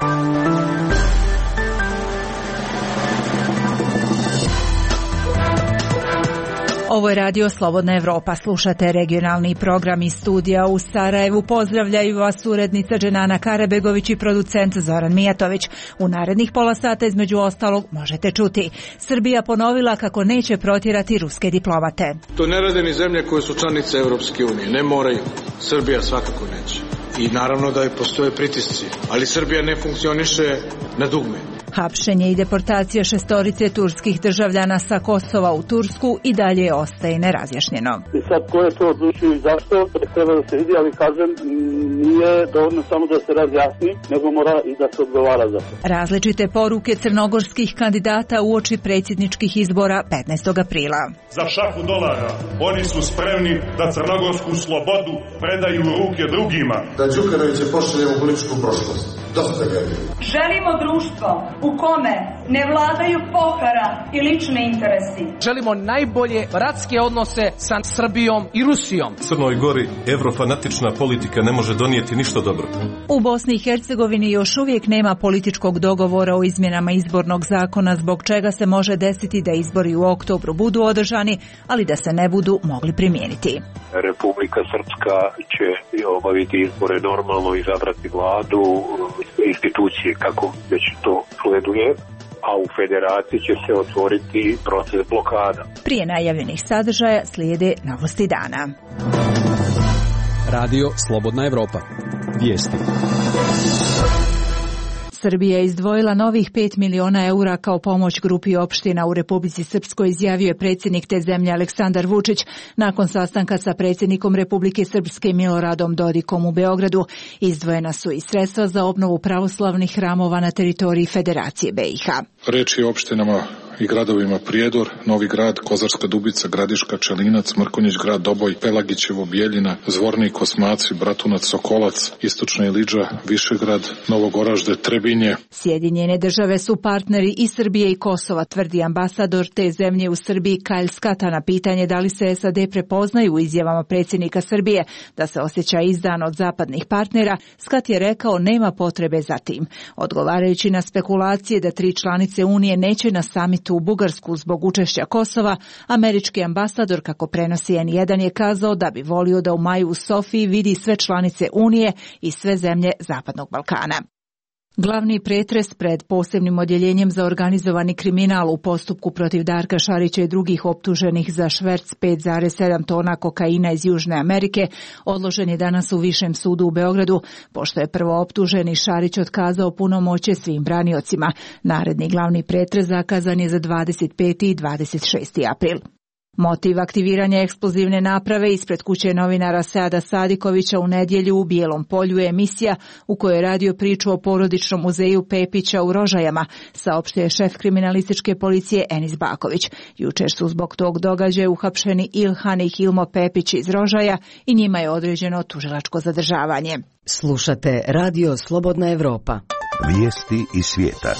Ovo je radio Slobodna Evropa. Slušate regionalni program iz studija u Sarajevu. Pozdravljaju vas urednica Dženana Karabegović i producent Zoran Mijatović. U narednih pola sata između ostalog možete čuti. Srbija ponovila kako neće protjerati ruske diplomate. To ne rade ni zemlje koje su članice Europske unije. Ne moraju. Srbija svakako neće. I naravno da postoje pritisci. Ali Srbija ne funkcioniše na dugme. Hapšenje i deportacija 6 turskih državljana sa Kosova u Tursku i dalje ostaje nerazjašnjeno. I sad ko je to odlučio i zašto, treba da se vidi, ali kažem, nije dovoljno samo da se razjasni, nego mora i da se odgovara za to. Različite poruke crnogorskih kandidata uoči predsjedničkih izbora 15. aprila. Za šaku dolara oni su spremni da crnogorsku slobodu predaju u ruke drugima. Da Đukanovića pošaljemo u političku prošlost. Dosta ga je. Želimo društvo u kome ne vladaju pohara i lični interesi. Želimo najbolje bratske odnose sa Srbijom i Rusijom. Crnoj Gori evrofanatična politika ne može donijeti ništa dobro. U Bosni i Hercegovini još uvijek nema političkog dogovora o izmjenama izbornog zakona, zbog čega se može desiti da izbori u oktobru budu održani, ali da se ne budu mogli primijeniti. Republika Srpska će obaviti izbore normalno, izabrati vladu, institucije kako već to sleduje, a u federaciji će se otvoriti proces blokada. Prije najavljenih sadržaja slijede novosti dana. Radio Slobodna Evropa. Vijesti. Srbija je izdvojila novih 5 miliona eura kao pomoć grupi opština u Republici Srpskoj, izjavio je predsjednik te zemlje Aleksandar Vučić nakon sastanka sa predsjednikom Republike Srpske Miloradom Dodikom u Beogradu. Izdvojena su i sredstva za obnovu pravoslavnih hramova na teritoriji Federacije BiH. Reč je o opštinama i gradovima Prijedor, Novi Grad, Kozarska Dubica, Gradiška, Čelinac, Mrkonjić Grad, Doboj, Pelagićevo, Bijeljina, Zvornik, Osmaci, Bratunac, Sokolac, Istočna Iliđa, Višegrad, Novogoražde, Trebinje. Sjedinjene države su partneri i Srbije i Kosova, tvrdi ambasador te zemlje u Srbiji Kyle Skata na pitanje da li se SAD prepoznaju u izjavama predsjednika Srbije da se osjeća izdan od zapadnih partnera. Skat je rekao nema potrebe za tim. Odgovarajući na spekulacije da 3 članice Unije neće na samitu u Bugarsku zbog učešća Kosova, američki ambasador, kako prenosi N1, je kazao da bi volio da u maju u Sofiji vidi sve članice Unije i sve zemlje Zapadnog Balkana. Glavni pretres pred posebnim odjeljenjem za organizovani kriminal u postupku protiv Darka Šarića i drugih optuženih za šverc 5,7 tona kokaina iz Južne Amerike odložen je danas u Višem sudu u Beogradu, pošto je prvo optuženi Šarić otkazao punomoćje svim braniocima. Naredni glavni pretres zakazan je za 25. i 26. april. Motiv aktiviranja eksplozivne naprave ispred kuće novinara Seada Sadikovića u nedjelju u Bijelom Polju je emisija u kojoj je radio priču o porodičnom muzeju Pepića u Rožajama, saopštio je šef kriminalističke policije Enis Baković. Jučer su zbog tog događaja uhapšeni Ilhan i Hilmo Pepić iz Rožaja i njima je određeno tužilačko zadržavanje. Slušate Radio Slobodna Evropa. Vijesti iz svijeta.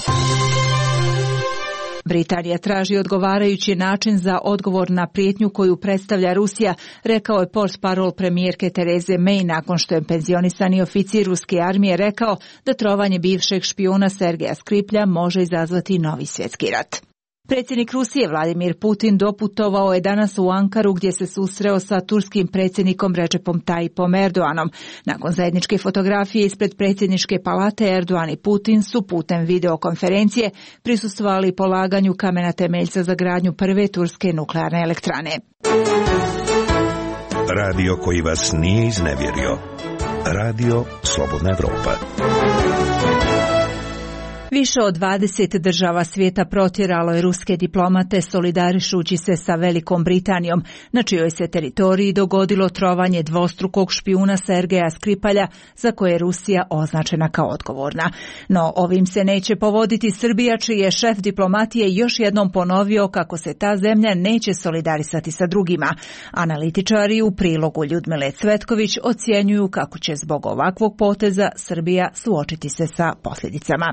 Britanija traži odgovarajući način za odgovor na prijetnju koju predstavlja Rusija, rekao je portparol premijerke Tereze May nakon što je penzionisani oficir ruske armije rekao da trovanje bivšeg špijuna Sergeja Skriplja može izazvati novi svjetski rat. Predsjednik Rusije Vladimir Putin doputovao je danas u Ankaru gdje se susreo sa turskim predsjednikom Recepom Tayyipom Erdoganom. Nakon zajedničke fotografije ispred predsjedničke palate, Erdogan i Putin su putem videokonferencije prisustvovali polaganju kamena temeljca za gradnju prve turske nuklearne elektrane. Radio koji vas nije iznevjerio. Radio Slobodna Evropa. Više od 20 država svijeta protjeralo je ruske diplomate solidarišući se sa Velikom Britanijom, na čijoj se teritoriji dogodilo trovanje dvostrukog špijuna Sergeja Skripalja, za koje je Rusija označena kao odgovorna. No ovim se neće povoditi Srbija, čiji je šef diplomatije još jednom ponovio kako se ta zemlja neće solidarisati sa drugima. Analitičari u prilogu Ljudmile Cvetković ocjenjuju kako će zbog ovakvog poteza Srbija suočiti se sa posljedicama. Srbija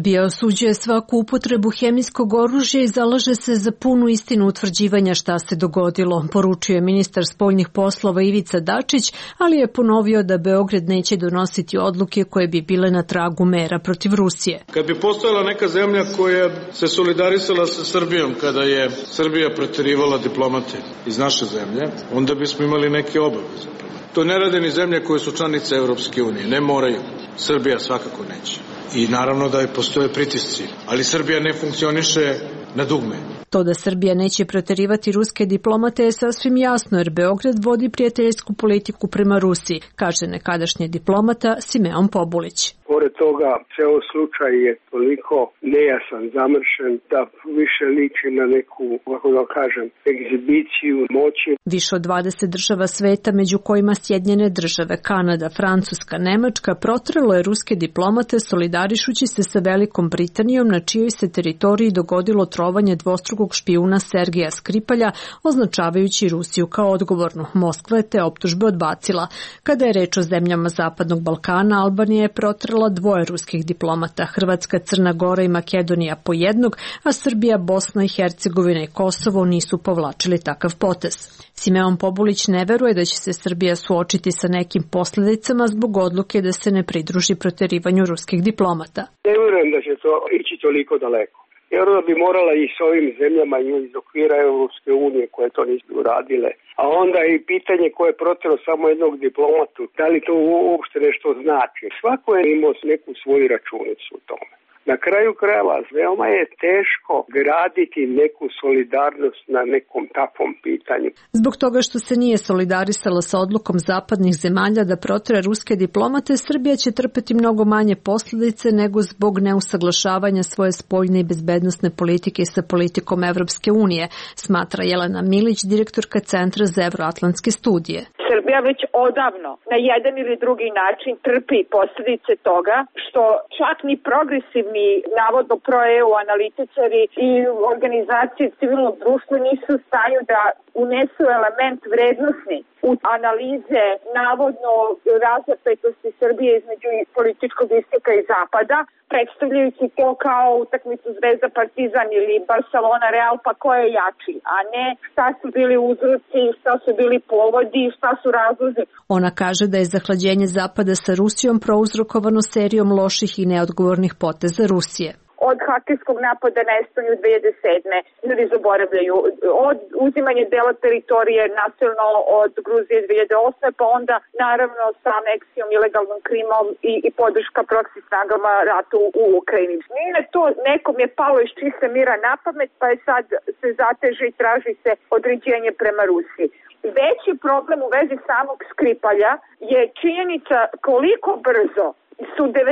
Srbija osuđuje svaku upotrebu hemijskog oružja i zalaže se za punu istinu utvrđivanja šta se dogodilo, poručuje ministar spoljnih poslova Ivica Dačić, ali je ponovio da Beograd neće donositi odluke koje bi bile na tragu mera protiv Rusije. Kad bi postojala neka zemlja koja se solidarisala sa Srbijom kada je Srbija proterivala diplomate iz naše zemlje, onda bismo imali neke obaveze. To ne rade ni zemlje koje su članice Evropske unije, ne moraju. Srbija svakako neće. I naravno da postoje pritisci, ali Srbija ne funkcioniše na dugme. To da Srbija neće proterivati ruske diplomate je sasvim jasno, jer Beograd vodi prijateljsku politiku prema Rusiji, kaže nekadašnji diplomata Simeon Pobulić. Pored toga, ceo slučaj je toliko nejasan, zamršen, da više liči na neku, kako da kažem, egzibiciju moći. Više od 20 država sveta, među kojima Sjedinjene države, Kanada, Francuska, Nemačka, protrelo je ruske diplomate solidarišući se sa Velikom Britanijom, na čijoj se teritoriji dogodilo trovanje dvostrukog špijuna Sergeja Skripalja, označavajući Rusiju kao odgovornu. Moskva je te optužbe odbacila. Kada je reč o zemljama Zapadnog Balkana, Albanija je protrela 2 ruskih diplomata, Hrvatska, Crna Gora i Makedonija po jednog, a Srbija, Bosna i Hercegovina i Kosovo nisu povlačili takav potez. Simeon Pobulić ne veruje da će se Srbija suočiti sa nekim posledicama zbog odluke da se ne pridruži proterivanju ruskih diplomata. Ne verujem da će to ići toliko daleko. Jer ona bi morala i s ovim zemljama iz okvira Evropske unije koje to nisu uradile. A onda i pitanje koje je protero samo jednog diplomatu, da li to uopšte nešto znači. Svako je imao neku svoju računicu u tome. Na kraju krajeva, veoma je teško graditi neku solidarnost na nekom takvom pitanju. Zbog toga što se nije solidarisala sa odlukom zapadnih zemalja da protere ruske diplomate, Srbija će trpeti mnogo manje posljedice nego zbog neusaglašavanja svoje spoljne i bezbednosne politike sa politikom Evropske unije, smatra Jelena Milić, direktorka Centra za evroatlantske studije. Srbija već odavno na jedan ili drugi način trpi posljedice toga što čak ni progresivni navodno pro-EU analitičari i organizacije civilnog društva nisu u stanju da unesu element vrednosni u analize navodno razapetosti Srbije između političkog istoka i zapada, predstavljajući to kao utakmicu Zvezda Partizan ili Barcelona Real, pa ko je jači, a ne šta su bili uzroci, šta su bili povodi, šta su razlozi. Ona kaže da je zahlađenje zapada sa Rusijom prouzrokovano serijom loših i neodgovornih poteza Rusije. Od hakerskog napada na Estoniju 2007. ljudi zaboravljaju, od uzimanja dela teritorije nacionalno od Gruzije 2008. pa onda naravno sa aneksijom, ilegalnom Krimom i podrška proksi snagama ratu u Ukrajini. Nije to nekom je palo iz čiste mira na pamet, pa je sad se zateže i traži se određenje prema Rusiji. Veći problem u vezi samog Skripalja je činjenica koliko brzo su 99%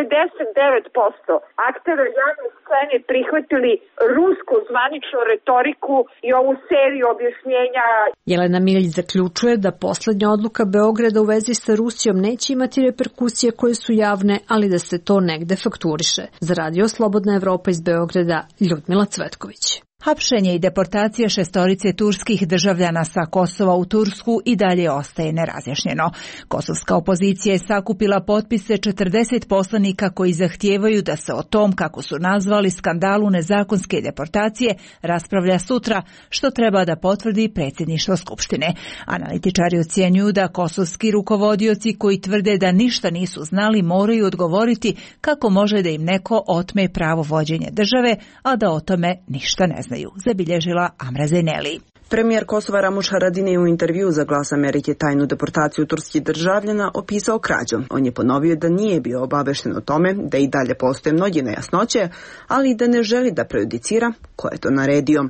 aktera javne scene prihvatili rusku zvaničnu retoriku i ovu seriju objašnjenja. Jelena Milić zaključuje da poslednja odluka Beograda u vezi sa Rusijom neće imati reperkusije koje su javne, ali da se to negde fakturiše. Za Radio Slobodna Evropa iz Beograda, Ljudmila Cvetković. Hapšenje i deportacija 6 turskih državljana sa Kosova u Tursku i dalje ostaje nerazjašnjeno. Kosovska opozicija je sakupila potpise 40 poslanika koji zahtijevaju da se o tom, kako su nazvali, skandalu nezakonske deportacije raspravlja sutra, što treba da potvrdi predsjedništvo Skupštine. Analitičari ocjenjuju da kosovski rukovodioci koji tvrde da ništa nisu znali moraju odgovoriti kako može da im neko otme pravo vođenja države, a da o tome ništa ne znaju, zabilježila Amra Zeneli. Premijer Kosova Ramuš Haradinaj u intervju za Glas Amerike tajnu deportaciju turskih državljana opisao krađom. On je ponovio da nije bio obavešten o tome, da i dalje postoje mnoge nejasnoće, ali da ne želi da prejudicira ko je to naredio.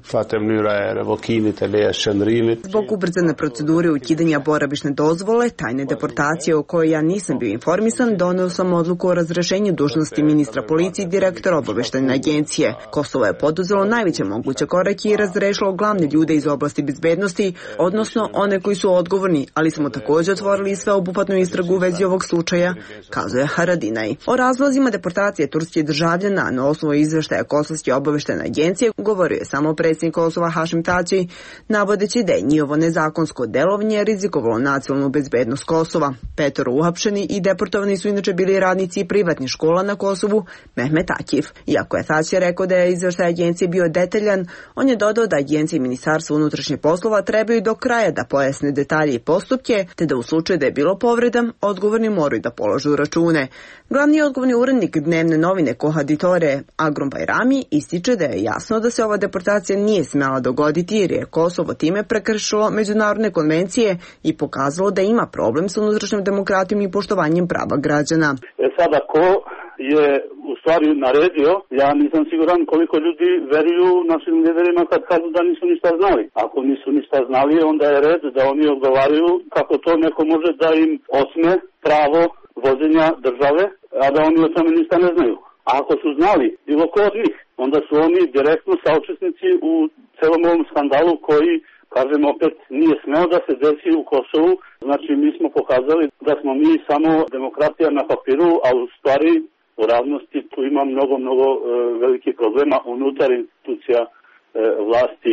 Zbog ubrzane procedure ukidanja boravišne dozvole, tajne deportacije o kojoj ja nisam bio informisan, doneo sam odluku o razrešenju dužnosti ministra policije i direktora obaveštajne agencije. Kosovo je poduzelo najveće moguće korake i razrešilo glavne ljude iz oblasti oblasti bezbednosti, odnosno one koji su odgovorni, ali smo također otvorili sveobuhvatnu istragu u vezi ovog slučaja, kazuje Haradinaj. O razlozima deportacije turskih državljana na osnovu izveštaja Kosovske obaveštene agencije govorio je samo predsjednik Kosova Hašim Tači, navodeći da je njihovo nezakonsko delovanje rizikovalo nacionalnu bezbednost Kosova. 5 uhapšeni i deportovani su inače bili radnici privatnih škola na Kosovu, Mehmet Akif. Iako je Tači rekao da je izveštaj agencije bio detaljan, on je dodao da agencije i Ministarstvo unutrašnjih poslova trebaju do kraja da pojasne detalje i postupke, te da u slučaju da je bilo povreda, odgovorni moraju da polažu račune. Glavni odgovorni urednik dnevne novine Kohaditore Agrom Bajrami ističe da je jasno da se ova deportacija nije smela dogoditi jer je Kosovo time prekršilo međunarodne konvencije i pokazalo da ima problem sa unutrašnjom demokratijom i poštovanjem prava građana. Sada ko je u stvari naredio, ja nisam siguran koliko ljudi veruju našim liderima kad kažu da nisu ništa znali. Ako nisu ništa znali, onda je red da oni odgovaraju kako to neko može da im osme pravo vođenja države, a da oni o tome ništa ne znaju. A ako su znali bilo ko od njih, onda su oni direktno saučesnici u celom ovom skandalu koji, kažem opet, nije smeo da se desi u Kosovu. Znači mi smo pokazali da smo mi samo demokratija na papiru, a u stvari u ravnosti tu ima mnogo velikih problema unutar institucija vlasti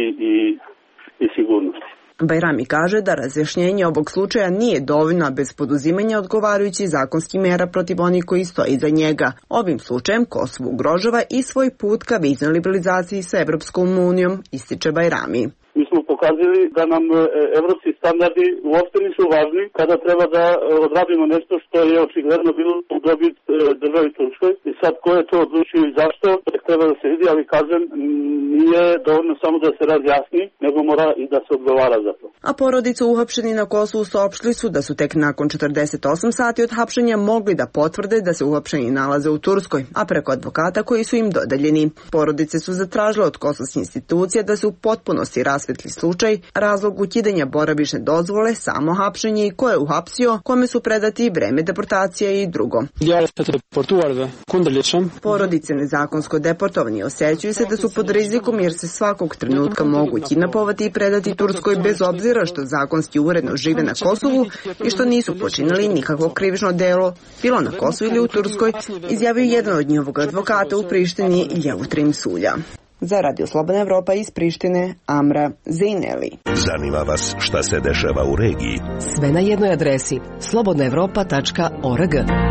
i sigurnosti. Bajrami kaže da razjašnjenje ovog slučaja nije dovoljno bez poduzimanja odgovarajućih zakonskih mera protiv onih koji stoje iza njega. Ovim slučajem Kosovo ugrožava i svoj put ka viznoj liberalizaciji sa Evropskom unijom, ističe Bajrami. Mi smo pokazali da nam evropski standardi uopšte nisu važni kada treba da odradimo nešto što je očigledno bilo u dobit državi Turskoj. I sad ko je to odlučio i zašto, treba da se vidi, ali kažem, nije dovoljno samo da se razjasni, nego mora i da se odgovara za to. A porodica uhapšeni na Kosovu saopštili su da su tek nakon 48 sati od hapšenja mogli da potvrde da se uhapšeni nalaze u Turskoj, a preko advokata koji su im dodeljeni. Porodice su zatražile od kosovskih institucija da se u potpunosti rasvetli slučaj, razlog ukidanja boravišne dozvole, samo hapšenje i ko je uhapsio, kome su predati vreme deportacije i drugo. Porodice nezakonsko deportovani osjećaju se da su pod rizikom jer se svakog trenutka mogu kidnapovati i predati Turskoj bez obzira što zakonski uredno žive na Kosovu i što nisu počinili nikakvo krivično delo, bilo na Kosovu ili u Turskoj, izjavio jedan od njihovog advokata u Prištini Ljevutrim Sulja. Za Radio Slobodna Evropa iz Prištine, Amra Zejneli. Zanima vas šta se dešava u regiji? Sve na jednoj adresi slobodnaevropa.org.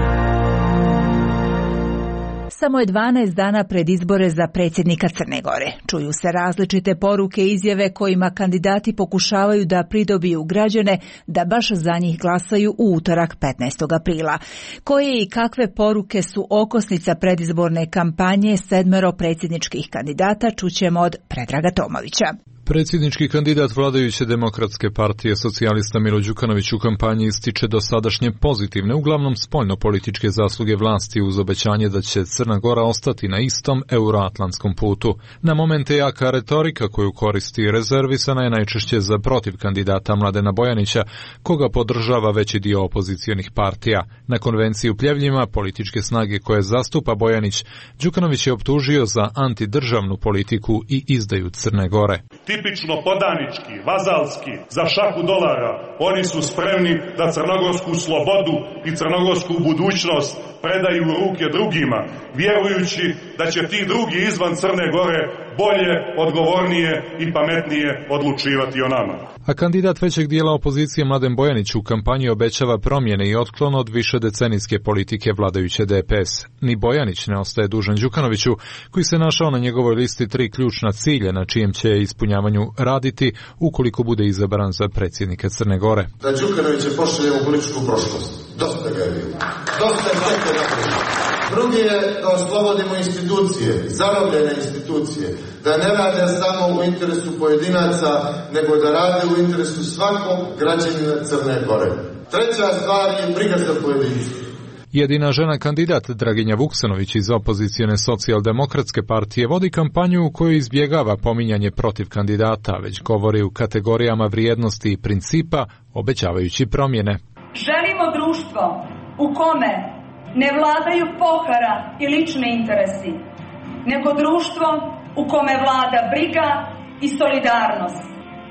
Samo je 12 dana pred izbore za predsjednika Crne Gore. Čuju se različite poruke i izjave kojima kandidati pokušavaju da pridobiju građane da baš za njih glasaju u utorak 15. aprila. Koje i kakve poruke su okosnica predizborne kampanje 7 predsjedničkih kandidata čućemo od Predraga Tomovića. Predsjednički kandidat vladajuće demokratske partije socijalista Milo Đukanović u kampanji ističe dosadašnje pozitivne, uglavnom spoljno-političke zasluge vlasti uz obećanje da će Crna Gora ostati na istom euroatlantskom putu. Na momente jaka retorika koju koristi rezervisana je najčešće za protiv kandidata Mladena Bojanića, koga podržava veći dio opozicionih partija. Na konvenciji u Pljevljima, političke snage koje zastupa Bojanić, Đukanović je optužio za antidržavnu politiku i izdaju Crne Gore. Tipično podanički, vazalski, za šaku dolara, oni su spremni da crnogorsku slobodu i crnogorsku budućnost predaju u ruke drugima, vjerujući da će ti drugi izvan Crne Gore bolje, odgovornije i pametnije odlučivati o nama. A kandidat većeg dijela opozicije Mladen Bojanić u kampanji obećava promjene i otklon od višedecenijske politike vladajuće DPS. Ni Bojanić ne ostaje dužan Đukanoviću, koji se našao na njegovoj listi 3 ključna cilja na čijem će ispunjavanju raditi ukoliko bude izabran za predsjednika Crne Gore. Da Đukanovića pošaljemo u političku prošlost. Dosta ga je bilo. Dosta je sve napravljeno. Drugi je da oslobodimo institucije, zarobljene institucije, da ne rade samo u interesu pojedinaca, nego da rade u interesu svakog građanina Crne Gore. Treća stvar je briga za pojedince. Jedina žena kandidat Draginja Vuksanović iz opozicione socijaldemokratske partije vodi kampanju u kojoj izbjegava pominjanje protiv kandidata, već govori u kategorijama vrijednosti i principa, obećavajući promjene. Želimo društvo u kome ne vladaju pohara i lični interesi, nego društvo u kome vlada briga i solidarnost.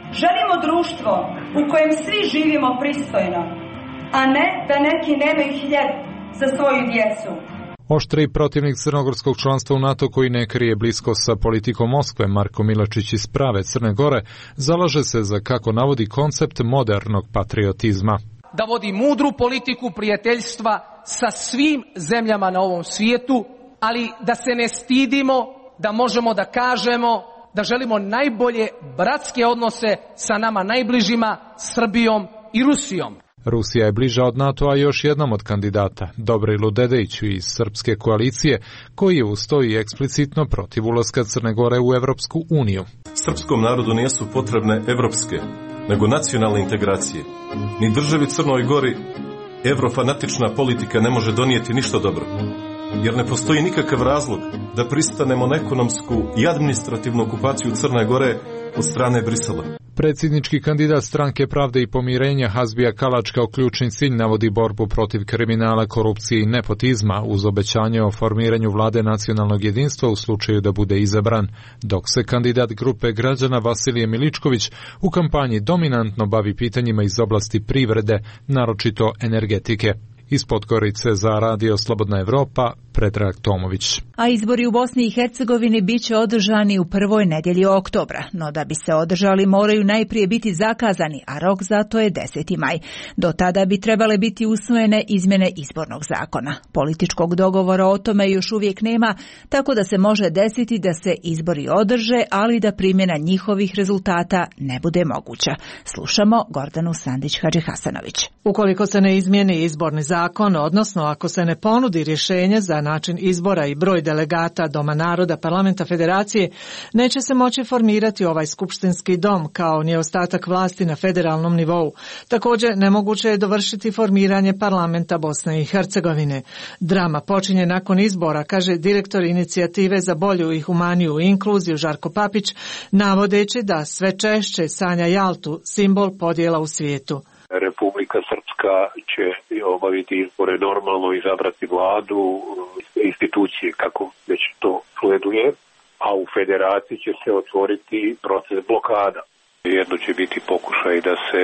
Želimo društvo u kojem svi živimo pristojno, a ne da neki nemaju hljeb za svoju djecu. Oštri protivnik crnogorskog članstva u NATO koji ne krije blisko sa politikom Moskve, Marko Milačić iz prave Crne Gore, zalaže se za, kako navodi, koncept modernog patriotizma. Da vodi mudru politiku prijateljstva sa svim zemljama na ovom svijetu, ali da se ne stidimo, da možemo da kažemo da želimo najbolje bratske odnose sa nama najbližima, Srbijom i Rusijom. Rusija je bliža od NATO-a još jednom od kandidata, Dobrilu Dedejiću iz Srpske koalicije, koji je ustoji eksplicitno protiv ulaska Crne Gore u Evropsku uniju. Srpskom narodu nisu potrebne evropske, nego nacionalne integracije. Ni državi Crnoj Gori evrofanatična politika ne može donijeti ništa dobro, jer ne postoji nikakav razlog da pristanemo na ekonomsku i administrativnu okupaciju Crne Gore od strane Brisela. Predsjednički kandidat Stranke pravde i pomirenja Hazbija Kalač kao ključni cilj navodi borbu protiv kriminala, korupcije i nepotizma uz obećanje o formiranju vlade nacionalnog jedinstva u slučaju da bude izabran, dok se kandidat grupe građana Vasilije Miličković u kampanji dominantno bavi pitanjima iz oblasti privrede, naročito energetike. Iz Podgorice za Radio Slobodna Evropa, Predrag Tomović. A izbori u Bosni i Hercegovini biće održani u prvoj nedjelji oktobra, no da bi se održali moraju najprije biti zakazani, a rok za to je 10. maj. Do tada bi trebale biti usvojene izmjene izbornog zakona. Političkog dogovora o tome još uvijek nema, tako da se može desiti da se izbori održe, ali da primjena njihovih rezultata ne bude moguća. Slušamo Gordanu Sandić-Hadžihasanović. Ukoliko se ne izmijeni izborni zakon, odnosno ako se ne ponudi rješenje za način izbora i broj delegata Doma naroda Parlamenta Federacije, neće se moći formirati ovaj skupštinski dom kao ni ostatak vlasti na federalnom nivou. Također nemoguće je dovršiti formiranje Parlamenta Bosne i Hercegovine. Drama počinje nakon izbora, kaže direktor inicijative za bolju i humaniju inkluziju Žarko Papić, navodeći da sve češće sanja Jaltu, simbol podjela u svijetu. Republika Srpska će obaviti izbore normalno, izabrati vladu, institucije kako već to sleduje, a u federaciji će se otvoriti proces blokada. Jedno će biti pokušaj da se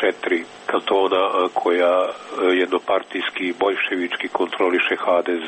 4 kantona koja jednopartijski boljševički kontroliše HDZ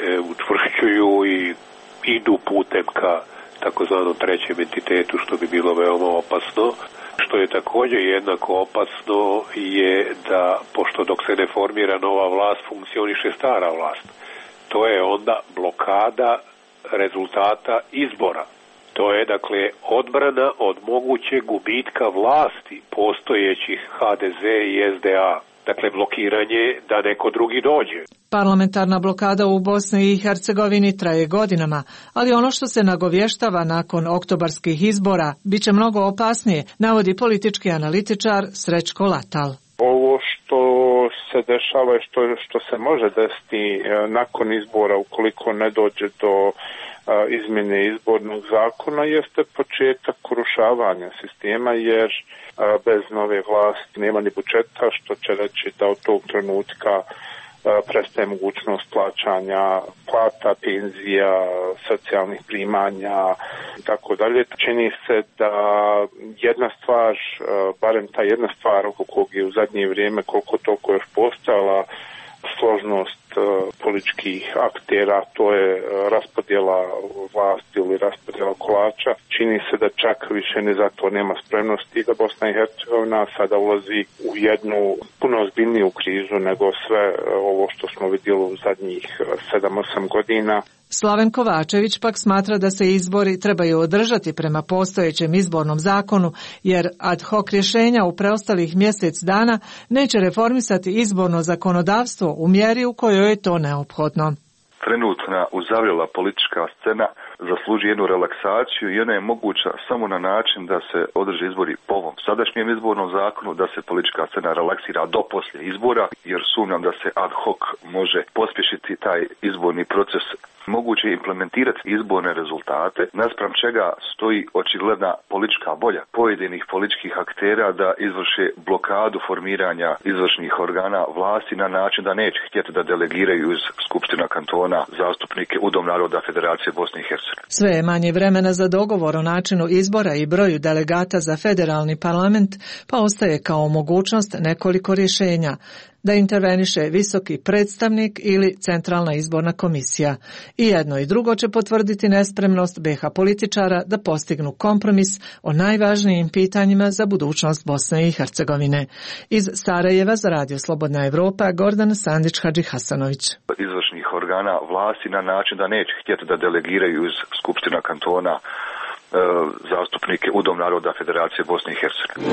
učvršćuju i idu putem ka takozvanom trećem entitetu, što bi bilo veoma opasno. Što je također jednako opasno je da, pošto dok se ne formira nova vlast, funkcioniše stara vlast. To je onda blokada rezultata izbora. To je dakle odbrana od mogućeg gubitka vlasti postojećih HDZ i SDA. Dakle, blokiranje da neko drugi dođe. Parlamentarna blokada u Bosni i Hercegovini traje godinama, ali ono što se nagovještava nakon oktobarskih izbora bit će mnogo opasnije, navodi politički analitičar Srećko Latal. Ovo što se dešava i što se može desiti nakon izbora ukoliko ne dođe do izmjene izbornog zakona jeste početak urušavanja sistema, jer bez nove vlasti nema ni budžeta, što će reći da od tog trenutka prestaje mogućnost plaćanja plata, penzija, socijalnih primanja i tako dalje. Čini se da jedna stvar, barem ta jedna stvar oko kog je u zadnje vrijeme koliko toliko još postojala složnost političkih aktera, to je raspodjela vlasti ili raspodjela kolača. Čini se da čak više ni za to nema spremnosti da Bosna i Hercegovina sada ulazi u jednu puno ozbiljniju krizu nego sve ovo što smo vidjeli u zadnjih 7-8 godina. Slaven Kovačević pak smatra da se izbori trebaju održati prema postojećem izbornom zakonu, jer ad hoc rješenja u preostalih mjesec dana neće reformisati izborno zakonodavstvo u mjeri u kojoj je to neophodno. Trenutna uzavrela politička scena zasluži jednu relaksaciju i ona je moguća samo na način da se održe izbori po ovom sadašnjem izbornom zakonu, da se politička scena relaksira do poslije izbora, jer sumnjam da se ad hoc može pospješiti taj izborni proces. Moguće je implementirati izborne rezultate, naspram čega stoji očigledna politička volja pojedinih političkih aktera da izvrše blokadu formiranja izvršnih organa vlasti na način da neće htjeti da delegiraju iz Skupština kantona zastupnike u Dom naroda Federacije Bosne i Hercegovine. Hercegovine. Sve je manje vremena za dogovor o načinu izbora i broju delegata za federalni parlament, pa ostaje kao mogućnost nekoliko rješenja. Da interveniše visoki predstavnik ili centralna izborna komisija. I jedno i drugo će potvrditi nespremnost BiH političara da postignu kompromis o najvažnijim pitanjima za budućnost Bosne i Hercegovine. Iz Sarajeva za Radio Slobodna Evropa, Gordana Sandić-Hadžihasanović. Izvršnih organa vlasti na način da neće htjeti da delegiraju iz Skupština kantona zastupnike u Dom naroda Federacije Bosne i Hercegovine.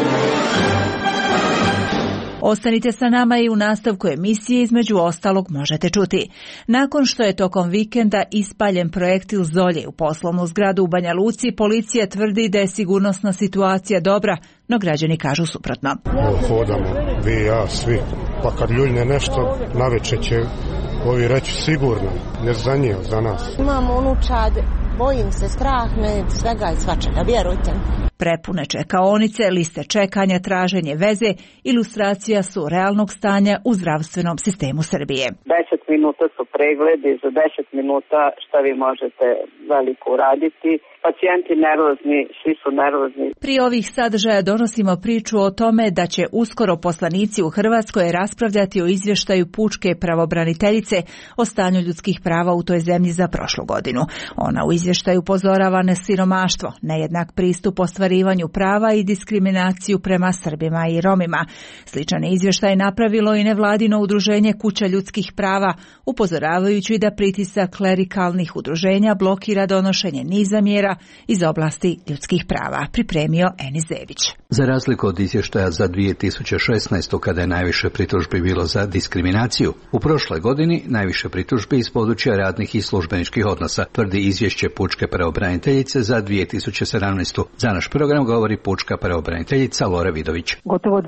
Ostanite sa nama i u nastavku emisije, između ostalog možete čuti. Nakon što je tokom vikenda ispaljen projektil Zolje u poslovnu zgradu u Banja Luci, policija tvrdi da je sigurnosna situacija dobra, no građani kažu suprotno. Hodamo, vi i ja, svi, pa kad ljuljne nešto, navečer će ovi reći sigurno, ne za njih, za nas. Imam unučad, bojim se, strah me, svega i svačega, vjerujte mi. Prepune čekaonice, liste čekanja, traženje veze, ilustracija su realnog stanja u zdravstvenom sistemu Srbije. 10 minuta su pregledi, za 10 minuta šta vi možete veliko uraditi. Pacijenti nervozni, svi su nervozni. Pri ovih sadržaja donosimo priču o tome da će uskoro poslanici u Hrvatskoj raspravljati o izvještaju pučke pravobraniteljice o stanju ljudskih prava u toj zemlji za prošlu godinu. Ona u izvještaju upozorava na siromaštvo, nejednak pristup ostvarivanju prava i diskriminaciju prema Srbima i Romima. Sličan izvještaj napravilo i nevladino udruženje Kuća ljudskih prava, upozoravajući da pritisak klerikalnih udruženja blokira donošenje niza mjera iz oblasti ljudskih prava, pripremio Enis Zević. Za razliku od izvještaja za 2016. kada je najviše pritužbi bilo za diskriminaciju, u prošloj godini najviše pritužbi iz područja radnih i službeničkih odnosa, tvrdi izvješće pučke pravobraniteljice za 2017. Za naš program govori pučka pravobraniteljica Lora Vidović. Gotovo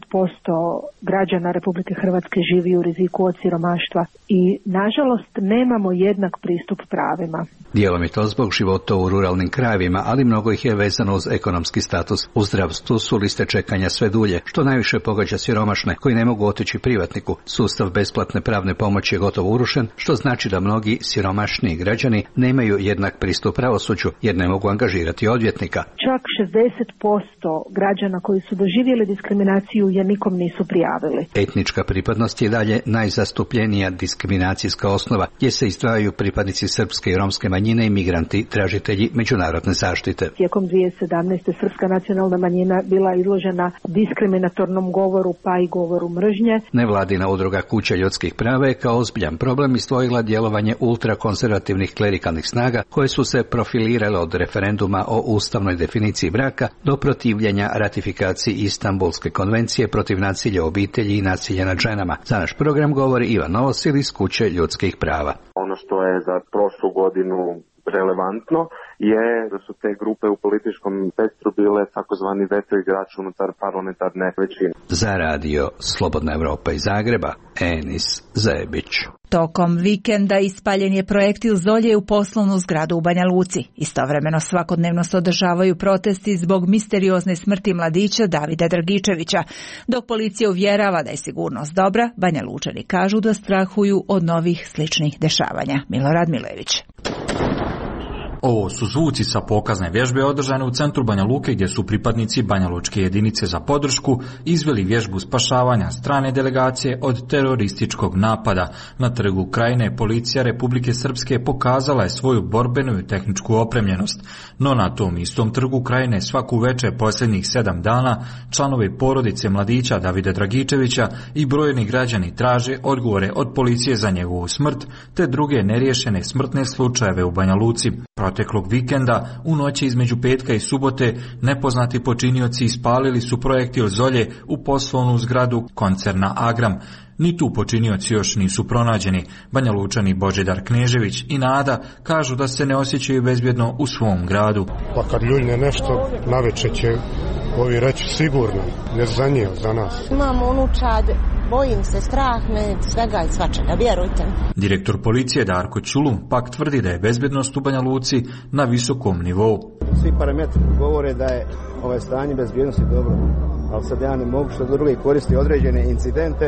20% građana Republike Hrvatske živi u riziku od siromaštva i nažalost nemamo jednak pristup pravima. Dijelom je to zbog života u ruralnim krajevima, ali mnogo ih je vezano uz ekonomski status. U zdravstvu su liste čekanja sve dulje, što najviše pogađa siromašne koji ne mogu otići privatniku. Sustav besplatne pravne pomoći je gotovo urušen, što znači da mnogi siromašniji građani nemaju jednak pristup pravosuđu jer ne mogu angažirati odvjetnika. Čak 60% građana koji su doživjeli diskriminaciju je nikom nisu prijavili. Etnička pripadnost je dalje najzastupljenija diskriminacijska osnova, gdje se izdvajaju pripadnici srpske i romske manjine i migranti tražitelji međunarodne zaštite. Tijekom 2017. srpska nacionalna manjina bila izložena diskriminatornom govoru pa i govoru mržnje. Nevladina udruga Kuća ljudskih prava je kao ozbiljan problem izdvojila djelovanje ultrakonzervativnih klerikalnih snaga koje su se profilirale od referenduma o ustavnoj definiciji braka do protivljenja ratifikaciji Istanbulske konvencije protiv nasilja u obitelji i nasilja nad ženama. Za naš program govori Ivan Novosil iz Kuće ljudskih prava. Ono što je za prošlu godinu relevantno je da su te grupe u političkom spektru bile takozvani veto igrač unutar parlamentarne većine. Za radio Slobodna Evropa iz Zagreba, Enis Zebić. Tokom vikenda ispaljen je projektil Zolje u poslovnu zgradu u Banja Luci. Istovremeno svakodnevno se održavaju protesti zbog misteriozne smrti mladića Davida Dragičevića. Dok policija uvjerava da je sigurnost dobra, Banja Lučani kažu da strahuju od novih sličnih dešavanja. Milorad Milević. Ovo su zvuci sa pokazne vježbe održane u centru Banja Luke gdje su pripadnici Banjalučke jedinice za podršku izveli vježbu spašavanja strane delegacije od terorističkog napada. Na trgu Krajine policija Republike Srpske pokazala je svoju borbenu i tehničku opremljenost. No na tom istom trgu Krajine svaku večer posljednjih 7 dana članovi porodice mladića Davida Dragičevića i brojni građani traže odgovore od policije za njegovu smrt te druge neriješene smrtne slučajeve u Banja Luci. Proteklog vikenda, u noći između petka i subote, nepoznati počinioci ispalili su projektil Zolje u poslovnu zgradu koncerna Agram. Ni tu počinioci još nisu pronađeni. Banja Lučani Božidar Knežević i Nada kažu da se ne osjećaju bezbjedno u svom gradu. Pa kad ljuljne nešto, navečer će ovi reći sigurno, ne za njih, za nas. Imam unučad, bojim se, strah me, svega i svačega, vjerujte mi. Direktor policije Darko Ćulu pak tvrdi da je bezbjednost u Banja Luci na visokom nivou. Svi parametri govore da je stanje bezbjednosti dobro, ali sad ja ne mogu što drugi koristi određene incidente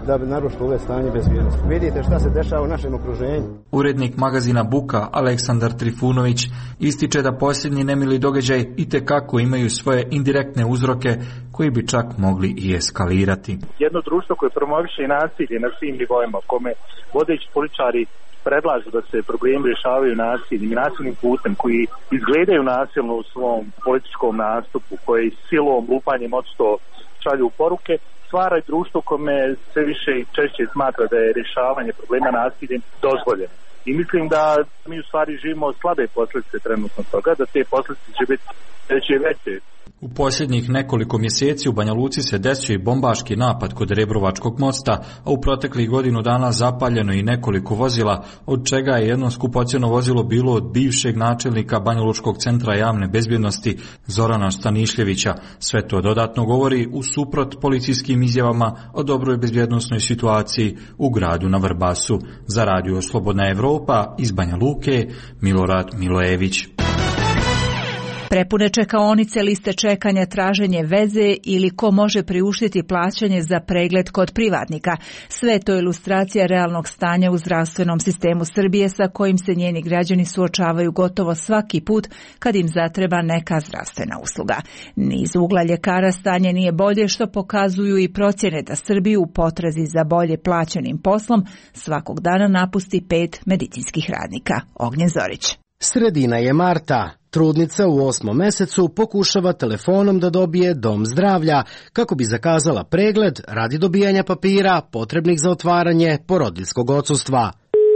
da bi narušilo ove stanje bezbjednosti. Vidite šta se dešava u našem okruženju. Urednik magazina Buka Aleksandar Trifunović ističe da posljednji nemili događaj itekako imaju svoje indirektne uzroke koji bi čak mogli i eskalirati. Jedno društvo koje promoviše i nasilje na svim nivoima, kome vodeći političari predlažu da se problemi rješavaju nasilnim putem, koji izgledaju nasilno u svom političkom nastupu, koji silom, lupanjem odsto šalju poruke, stvara društvo kome sve više i češće smatra da je rješavanje problema nasiljem dozvoljeno. I mislim da mi u stvari živimo slabe posljedice trenutno toga, da te posljedice će biti veće. U posljednjih nekoliko mjeseci u Banja Luci se desio i bombaški napad kod Rebrovačkog mosta, a u proteklih godinu dana zapaljeno i nekoliko vozila, od čega je jedno skupocjeno vozilo bilo od bivšeg načelnika Banjalučkog centra javne bezbjednosti Zorana Stanišljevića. Sve to dodatno govori u suprot policijskim izjavama o dobroj bezbjednosnoj situaciji u gradu na Vrbasu. Za Radio Slobodna Evropa iz Banja Luke, Milorad Milojević. Prepune čekaonice, liste čekanja, traženje veze ili ko može priuštiti plaćanje za pregled kod privatnika. Sve to je ilustracija realnog stanja u zdravstvenom sistemu Srbije sa kojim se njeni građani suočavaju gotovo svaki put kad im zatreba neka zdravstvena usluga. Ni iz ugla ljekara stanje nije bolje, što pokazuju i procjene da Srbiju u potrazi za bolje plaćenim poslom svakog dana napusti 5 medicinskih radnika. Ognjen Zorić. Sredina je marta. Trudnica u 8. mesecu pokušava telefonom da dobije dom zdravlja kako bi zakazala pregled radi dobijanja papira potrebnih za otvaranje porodiljskog odsustva.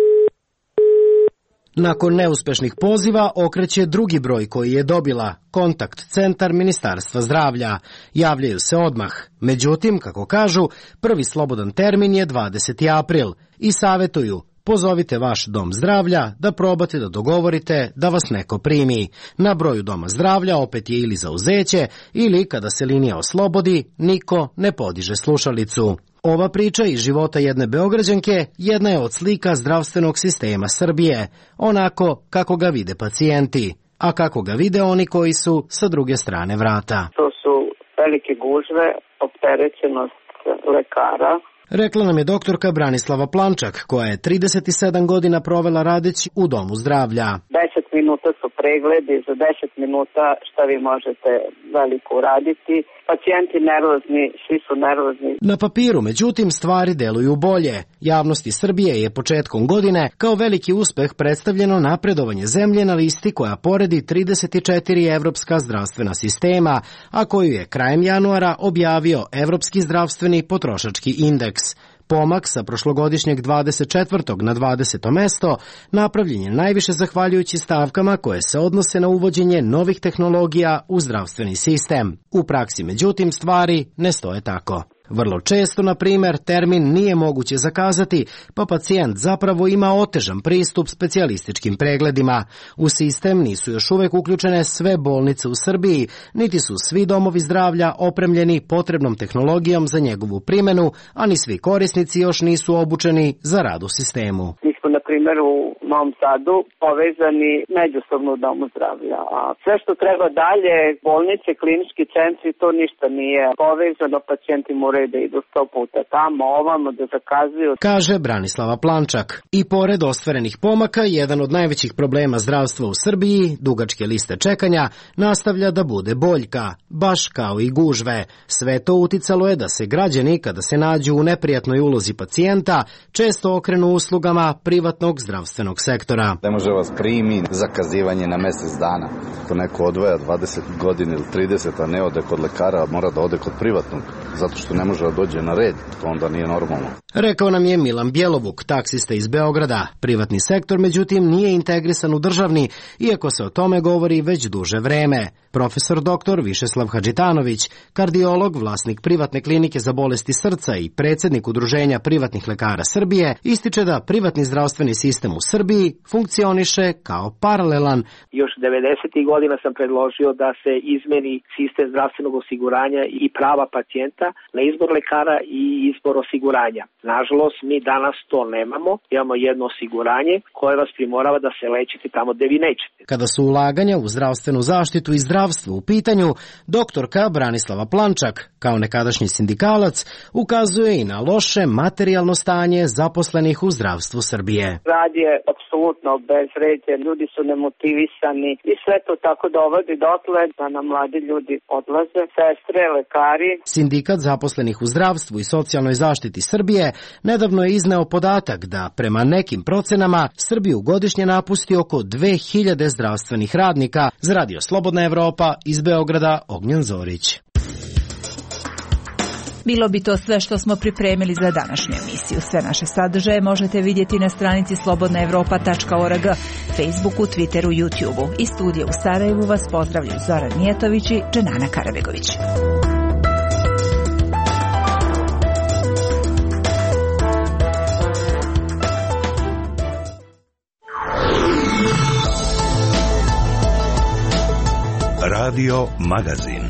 Nakon neuspešnih poziva okreće drugi broj koji je dobila, kontakt centar Ministarstva zdravlja. Javljaju se odmah. Međutim, kako kažu, prvi slobodan termin je 20. april i savjetuju: pozovite vaš dom zdravlja da probate da dogovorite da vas neko primi. Na broju doma zdravlja opet je ili zauzeće ili kada se linija oslobodi, niko ne podiže slušalicu. Ova priča iz života jedne Beograđanke jedna je od slika zdravstvenog sistema Srbije, onako kako ga vide pacijenti, a kako ga vide oni koji su sa druge strane vrata. To su velike gužve, opterećenost lekara. Rekla nam je doktorka Branislava Plančak, koja je 37 godina provela radeći u domu zdravlja. 10 minuta su pregledi, za 10 minuta šta vi možete veliko uraditi. Pacijenti nervozni, svi su nervozni. Na papiru, međutim, stvari deluju bolje. Javnosti Srbije je početkom godine kao veliki uspeh predstavljeno napredovanje zemlje na listi koja poredi 34 evropska zdravstvena sistema, a koju je krajem januara objavio Evropski zdravstveni potrošački indeks. Pomak sa prošlogodišnjeg 24. na 20. mesto napravljen je najviše zahvaljujući stavkama koje se odnose na uvođenje novih tehnologija u zdravstveni sistem. U praksi, međutim, stvari ne stoje tako. Vrlo često, na primjer, termin nije moguće zakazati, pa pacijent zapravo ima otežan pristup specijalističkim pregledima. U sistem nisu još uvek uključene sve bolnice u Srbiji, niti su svi domovi zdravlja opremljeni potrebnom tehnologijom za njegovu primjenu, a ni svi korisnici još nisu obučeni za rad u sistemu. Mi smo, na primjer, u Novom Sadu povezani međusobno u domu zdravlja, a sve što treba dalje, bolnice, klinički centri, to ništa nije povezano, pacijenti moraju da idu 100 puta tamo, ovamo da zakazuju. Kaže Branislava Plančak. I pored ostvarenih pomaka, jedan od najvećih problema zdravstva u Srbiji, dugačke liste čekanja, nastavlja da bude boljka, baš kao i gužve. Sve to uticalo je da se građani, kada se nađu u neprijatnoj ulozi pacijenta, često okrenu uslugama privatnog zdravstvenog sektora. Ne može vas primi zakazivanje na mjesec dana. Ako neko odvaja 20 godina ili 30, a ne ode kod lekara, mora da ode kod privatnog, zato što ne može da dođe na red, to onda nije normalno. Rekao nam je Milan Bjelovuk, taksista iz Beograda. Privatni sektor, međutim, nije integrisan u državni, iako se o tome govori već duže vreme. Profesor dr. Višeslav Hadžitanović, kardiolog, vlasnik privatne klinike za bolesti srca i predsjednik Udruženja privatnih lekara Srbije, ističe da privatni zdravstveni zdravstveni sistem u Srbiji funkcioniše kao paralelan. Još 90. godina sam predložio da se izmeni sistem zdravstvenog osiguranja i prava pacijenta na izbor lekara i izbor osiguranja. Nažalost, mi danas to nemamo. Imamo jedno osiguranje koje vas primorava da se lečite tamo gde vi nećete. Kada su ulaganja u zdravstvenu zaštitu i zdravstvo u pitanju, doktorka Branislava Plančak, kao nekadašnji sindikalac, ukazuje i na loše materijalno stanje zaposlenih u zdravstvu Srbije. Rad je apsolutno bezvređen, ljudi su nemotivisani i sve to tako dovodi dotle da nam mladi ljudi odlaze, sestre, lekari. Sindikat zaposlenih u zdravstvu i socijalnoj zaštiti Srbije nedavno je izneo podatak da prema nekim procenama Srbiju godišnje napusti oko 2000 zdravstvenih radnika. Za Radio Slobodna Evropa iz Beograda, Ognjen Zorić. Bilo bi to sve što smo pripremili za današnju emisiju. Sve naše sadržaje možete vidjeti na stranici slobodnaevropa.org, Facebooku, Twitteru, YouTubeu. Iz studija u Sarajevu vas pozdravljaju Zoran Mijetović i Dženana Karabegović. Radio Magazin.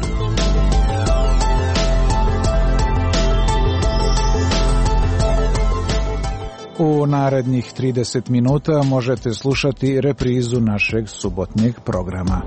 U narednih 30 minuta možete slušati reprizu našeg subotnjeg programa.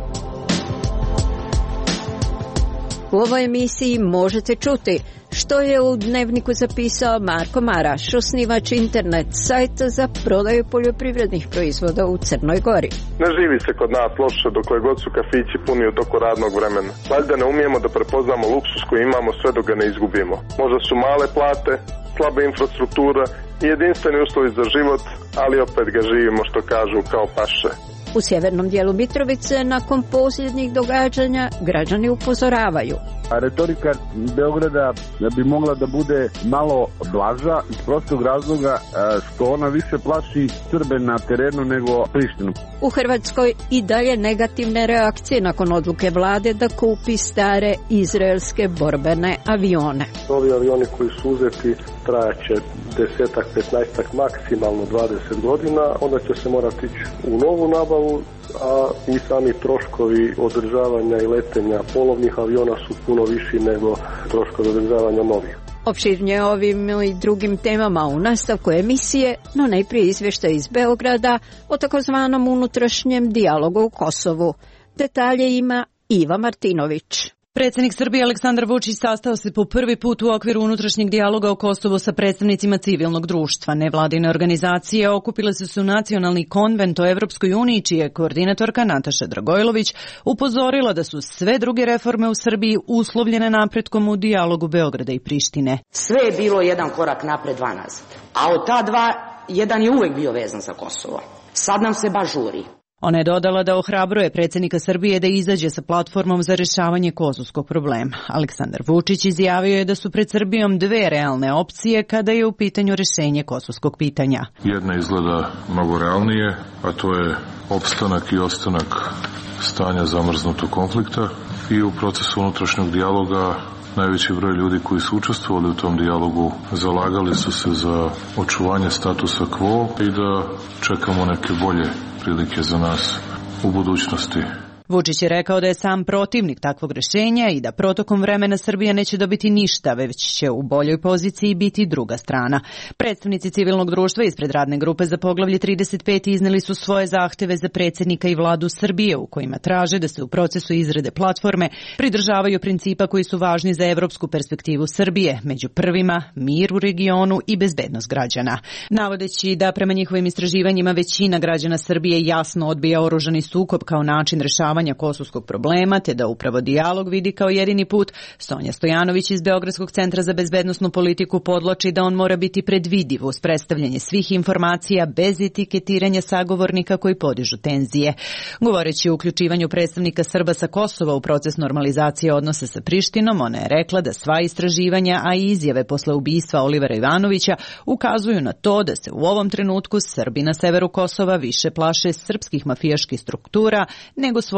U ovoj emisiji možete čuti što je u Dnevniku zapisao Marko Maraš, osnivač internet sajta za prodaju poljoprivrednih proizvoda u Crnoj Gori. Ne živi se kod nas loše dokle god su kafići puni u toku radnog vremena. Valjda ne umijemo da prepoznamo luksus koji imamo sve dok ga ne izgubimo. Možda su male plate, slaba infrastruktura i jedinstveni uslovi za život, ali opet ga živimo, što kažu, kao paše. U sjevernom dijelu Mitrovice, nakon posljednjih događanja, građani upozoravaju. Retorika Beograda bi mogla da bude malo blaža iz prostog razloga što ona više plaši Srbe na terenu nego Prištinu. U Hrvatskoj i dalje negativne reakcije nakon odluke vlade da kupi stare izraelske borbene avione. Ovi avioni koji su uzeti trajaće 10-15, maksimalno 20 godina, onda će se morati ići u novu nabavu, a i sami troškovi održavanja i letenja polovnih aviona su puno viši nego troškovi održavanja novih. Opširnije ovim i drugim temama u nastavku emisije, no najprije izvještaj iz Beograda o takozvanom unutrašnjem dijalogu u Kosovu. Detalje ima Iva Martinović. Predsjednik Srbije Aleksandar Vučić sastao se po prvi put u okviru unutrašnjeg dijaloga o Kosovu sa predstavnicima civilnog društva. Nevladine organizacije okupile su nacionalni konvent o Evropskoj uniji, čija je koordinatorka Nataša Dragojlović upozorila da su sve druge reforme u Srbiji uslovljene napretkom u dijalogu Beograda i Prištine. Sve je bilo jedan korak napred, dva nazad. A od ta dva, jedan je uvek bio vezan za Kosovo. Sad nam se baš žuri. Ona je dodala da ohrabruje predsjednika Srbije da izađe sa platformom za rješavanje kosovskog problema. Aleksandar Vučić izjavio je da su pred Srbijom dve realne opcije kada je u pitanju rješenje kosovskog pitanja. Jedna izgleda mnogo realnije, a to je opstanak i ostanak stanja zamrznutog konflikta i u procesu unutrašnjeg dijaloga najveći broj ljudi koji su učestvovali u tom dijalogu zalagali su se za očuvanje statusa quo i da čekamo neke bolje prilike za nas u budućnosti. Vučić je rekao da je sam protivnik takvog rješenja i da protokom vremena Srbija neće dobiti ništa, već će u boljoj poziciji biti druga strana. Predstavnici civilnog društva ispred radne grupe za poglavlje 35 izneli su svoje zahteve za predsjednika i vladu Srbije, u kojima traže da se u procesu izrade platforme pridržavaju principa koji su važni za evropsku perspektivu Srbije, među prvima mir u regionu i bezbednost građana. Navodeći da prema njihovim istraživanjima većina građana Srbije jasno odbija oružani sukob kao način rješavanja kosovskog problema, te da upravo dijalog vidi kao jedini put, Sonja Stojanović iz Beogradskog centra za bezbednosnu politiku podloči da on mora biti predvidiv uz predstavljanje svih informacija bez etiketiranja sagovornika koji podižu tenzije. Govoreći o uključivanju predstavnika Srba sa Kosova u proces normalizacije odnosa sa Prištinom, ona je rekla da sva istraživanja, a i izjave posle ubistva Olivera Ivanovića ukazuju na to da se u ovom trenutku Srbi na severu Kosova više plaše srpskih mafijaških struktura nego svoje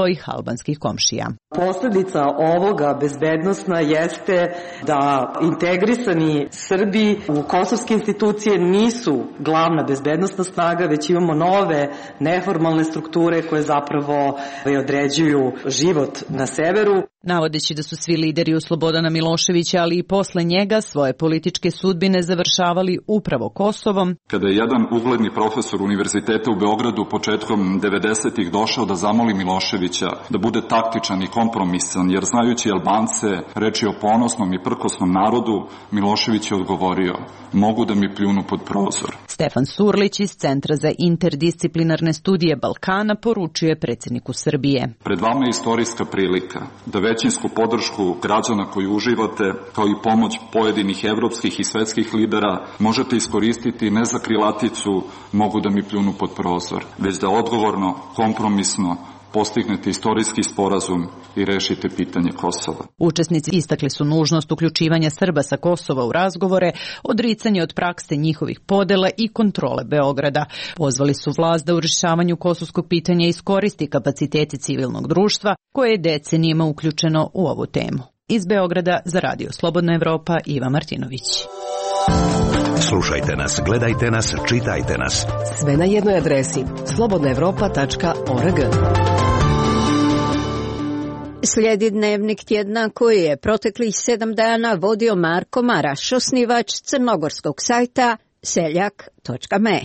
svojih albanskih komšija. Posljedica ovoga bezbednosna jeste da integrisani Srbi u kosovske institucije nisu glavna bezbednosna snaga, već imamo nove neformalne strukture koje zapravo određuju život na severu. Navodeći da su svi lideri u Slobodana Miloševića, ali i posle njega, svoje političke sudbine završavali upravo Kosovom. Kada je jedan ugledni profesor univerziteta u Beogradu početkom 90-ih došao da zamoli Miloševića da bude taktičan i kompromisan, jer znajući Albance reči o ponosnom i prkosnom narodu, Milošević je odgovorio: mogu da mi pljunu pod prozor. Stefan Surlić iz Centra za interdisciplinarne studije Balkana poručuje predsjedniku Srbije: pred vama je istorijska prilika da većinsku podršku građana koju uživate, kao i pomoć pojedinih evropskih i svetskih lidera, možete iskoristiti ne za krilaticu mogu da mi pljunu pod prozor, već da odgovorno, kompromisno postignete istorijski sporazum i rešite pitanje Kosova. Učesnici istakli su nužnost uključivanja Srba sa Kosova u razgovore, odricanje od prakse njihovih podela i kontrole Beograda. Pozvali su vlast da u rješavanju kosovskog pitanja iskoristi kapaciteti civilnog društva koje je decenijima uključeno u ovu temu. Iz Beograda za Radio Slobodna Evropa, Iva Martinović. Slušajte nas, gledajte nas, čitajte nas. Sve na jednoj adresi slobodnaevropa.org. Slijedi dnevnik tjedna koji je proteklih 7 dana vodio Marko Maraš, osnivač crnogorskog sajta seljak.me.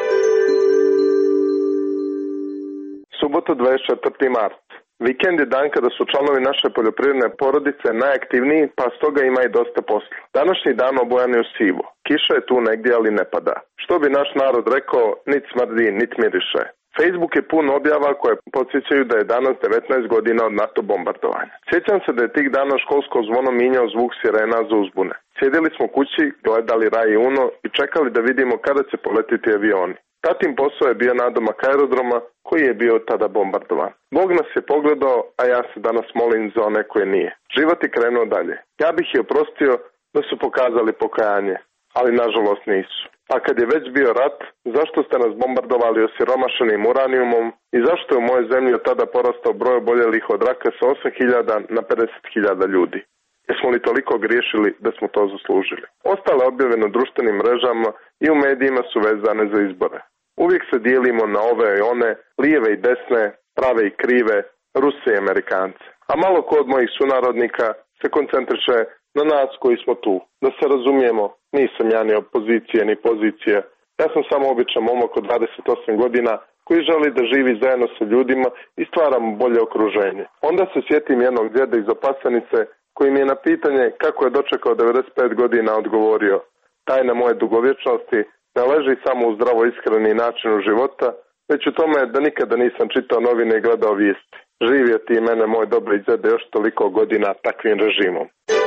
Subota 24. mart. Vikend je dan kada su članovi naše poljoprivredne porodice najaktivniji, pa stoga ima i dosta posla. Današnji dan obojan je u sivo. Kiša je tu negdje, ali ne pada. Što bi naš narod rekao, nit smrdi, nit miriše. Facebook je pun objava koje podsjećaju da je danas 19 godina od NATO bombardovanja. Sjećam se da je tih dana školsko zvono minjao zvuk sirena za uzbune. Sjedili smo kući, gledali Raj i Uno i čekali da vidimo kada će poletiti avioni. Tatin posao je bio nadomak aerodroma koji je bio tada bombardovan. Bog nas je pogledao, a ja se danas molim za one koje nije. Život je krenuo dalje. Ja bih je oprostio da su pokazali pokajanje, ali nažalost nisu. A kad je već bio rat, zašto ste nas bombardovali osiromašenim uranijumom i zašto je u mojoj zemlji od tada porastao broj oboljelih od raka sa 8.000 na 50.000 ljudi? Jesmo li toliko griješili da smo to zaslužili? Ostale objave na društvenim mrežama i u medijima su vezane za izbore. Uvijek se dijelimo na ove i one, lijeve i desne, prave i krive, Ruse i Amerikance. A malo ko od mojih sunarodnika se koncentriše na nas koji smo tu. Da se razumijemo, nisam ja ni opozicija ni pozicija. Ja sam samo običan momak od 28 godina koji želi da živi zajedno sa ljudima i stvaramo bolje okruženje. Onda se sjetim jednog djeda iz Opasanice koji mi je na pitanje kako je dočekao 95 godina odgovorio: tajna moje dugovječnosti ne leži samo u zdravo iskreni načinu života, već u tome da nikada nisam čitao novine i gledao vijesti. Živio ti i mene, moj dobri djede, još toliko godina takvim režimom.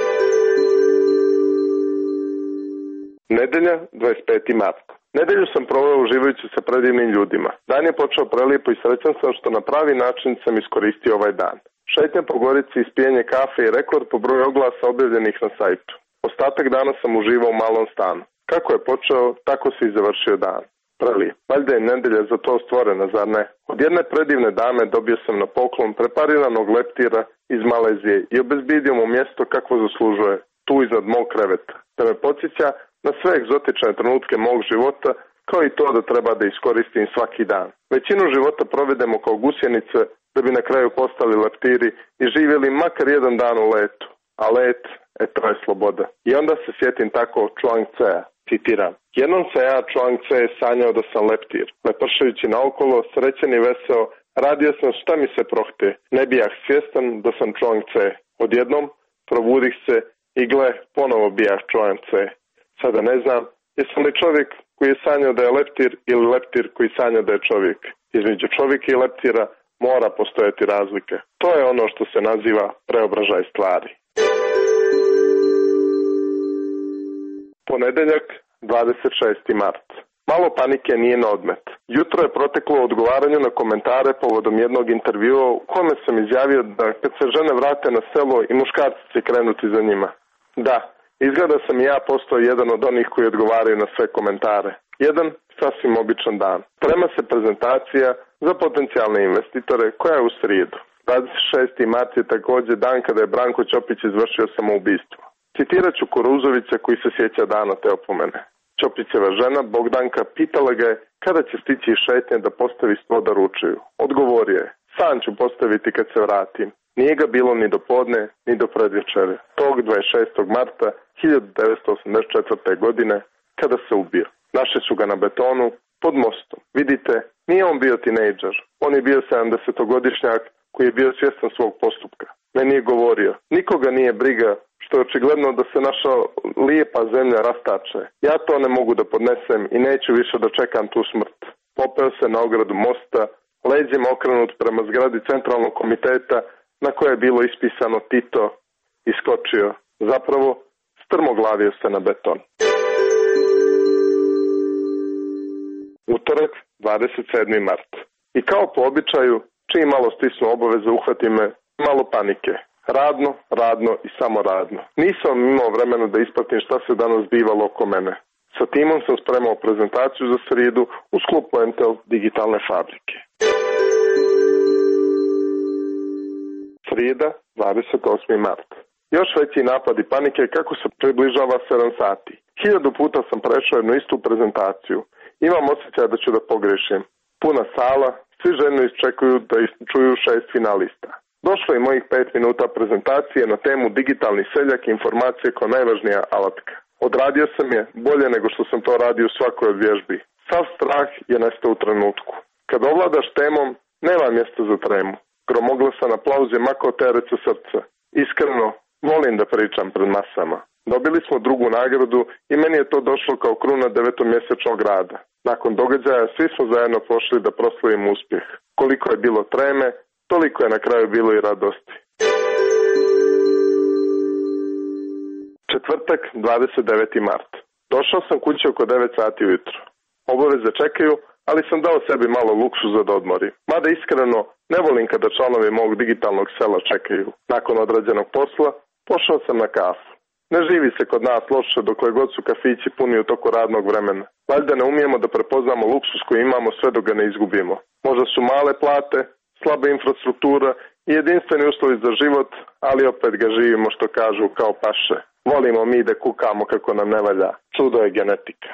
Nedelja, 25. mart. Nedelju sam proveo uživajući sa predivnim ljudima. Dan je počeo prelijepo i srećan sam što na pravi način sam iskoristio ovaj dan. Šetnja po Gorici, ispijenje kafe i rekord po broju oglasa objavljenih na sajtu. Ostatak dana sam uživao u malom stanu. Kako je počeo, tako se i završio dan. Prelijep. Valjda je nedelja za to stvorena, zar ne? Od jedne predivne dame dobio sam na poklon prepariranog leptira iz Malezije i obezbijedio mu mjesto kakvo zaslužuje, tu iznad mog kreveta, da me podsjeća na sve egzotične trenutke mog života, kao i to da treba da iskoristim svaki dan. Većinu života provedemo kao gusjenice, da bi na kraju postali leptiri i živjeli makar jedan dan u letu. A let, to je sloboda. I onda se sjetim tako Chuang Tse, citiram: jednom se ja, Chuang Tse, sanjao da sam leptir. Lepršajući naokolo, srećen i veseo, radio sam šta mi se prohte. Ne bijah svjestan da sam Chuang Tse. Odjednom probudih se i gle, ponovo bijah Chuang Tse. Sada ne znam, jesam li čovjek koji je sanjao da je leptir ili leptir koji sanja da je čovjek. Između čovjeka i leptira mora postojati razlike. To je ono što se naziva preobražaj stvari. Ponedeljak, 26. mart. Malo panike nije na odmet. Jutro je proteklo u odgovaranju na komentare povodom jednog intervjua u kome sam izjavio da kad se žene vrate na selo i muškarci će krenuti za njima. Da, izgleda sam i ja postao jedan od onih koji odgovaraju na sve komentare. Jedan sasvim običan dan. Prema se prezentacija za potencijalne investitore koja je u srijedu. 26. mart je također dan kada je Branko Ćopić izvršio samoubistvo. Citirat ću Kuruzovića koji se sjeća dana te opomene. Ćopićeva žena, Bogdanka, pitala ga je kada će stići iz šetnje da postavi sto da ručaju. Odgovorio je, sam ću postaviti kad se vratim. Nije ga bilo ni do podne, ni do predvečere. Tog 26. marta 1984. godine kada se ubio. Našli su ga na betonu pod mostom. Vidite, nije on bio tinejdžer. On je bio 70-godišnjak koji je bio svjestan svog postupka. Meni je govorio, nikoga nije briga što je očigledno da se naša lijepa zemlja rastače. Ja to ne mogu da podnesem i neću više da čekam tu smrt. Popeo se na ogradu mosta, leđima okrenut prema zgradi centralnog komiteta na koje je bilo ispisano Tito, iskočio. Zapravo, strmoglavio se na beton. Utorak, 27. mart. I kao po običaju, čim malo stisnu obaveze, uhvati me malo panike. Radno, radno i samo radno. Nisam imao vremena da ispratim šta se danas bivalo oko mene. Sa timom sam spremao prezentaciju za srijedu u sklopu Entel digitalne fabrike. Srijeda, 28. mart. Još veći napadi panike kako se približava 7 sati. 1000 puta sam prešao jednu istu prezentaciju. Imam osjećaj da ću da pogrešim. Puna sala, svi željno iščekuju da čuju 6 finalista. Došlo je mojih 5 minuta prezentacije na temu digitalni seljak i informacije kao najvažnija alatka. Odradio sam je bolje nego što sam to radio u svakoj od vježbi. Sav strah je nestao u trenutku. Kad ovladaš temom, nema mjesta za tremu. Gromoglasan aplauz je makao teret sa srca. Iskreno, volim da pričam pred masama. Dobili smo drugu nagradu i meni je to došlo kao kruna 9-mjesečnog rada. Nakon događaja svi smo zajedno pošli da proslavimo uspjeh. Koliko je bilo treme, toliko je na kraju bilo i radosti. Četvrtak, 29. mart. Došao sam kući oko 9 sati ujutro. Obaveze čekaju, ali sam dao sebi malo luksuza da odmorim. Mada iskreno, ne volim kada članovi mog digitalnog sela čekaju. Nakon odrađenog posla, pošao sam na kafu. Ne živi se kod nas loše dokle god su kafići puni u toku radnog vremena. Valjda ne umijemo da prepoznamo luksus koji imamo sve dok ga ne izgubimo. Možda su male plate, slaba infrastruktura i jedinstveni uslovi za život, ali opet ga živimo što kažu kao paše. Volimo mi da kukamo kako nam ne valja. Čudo je genetika.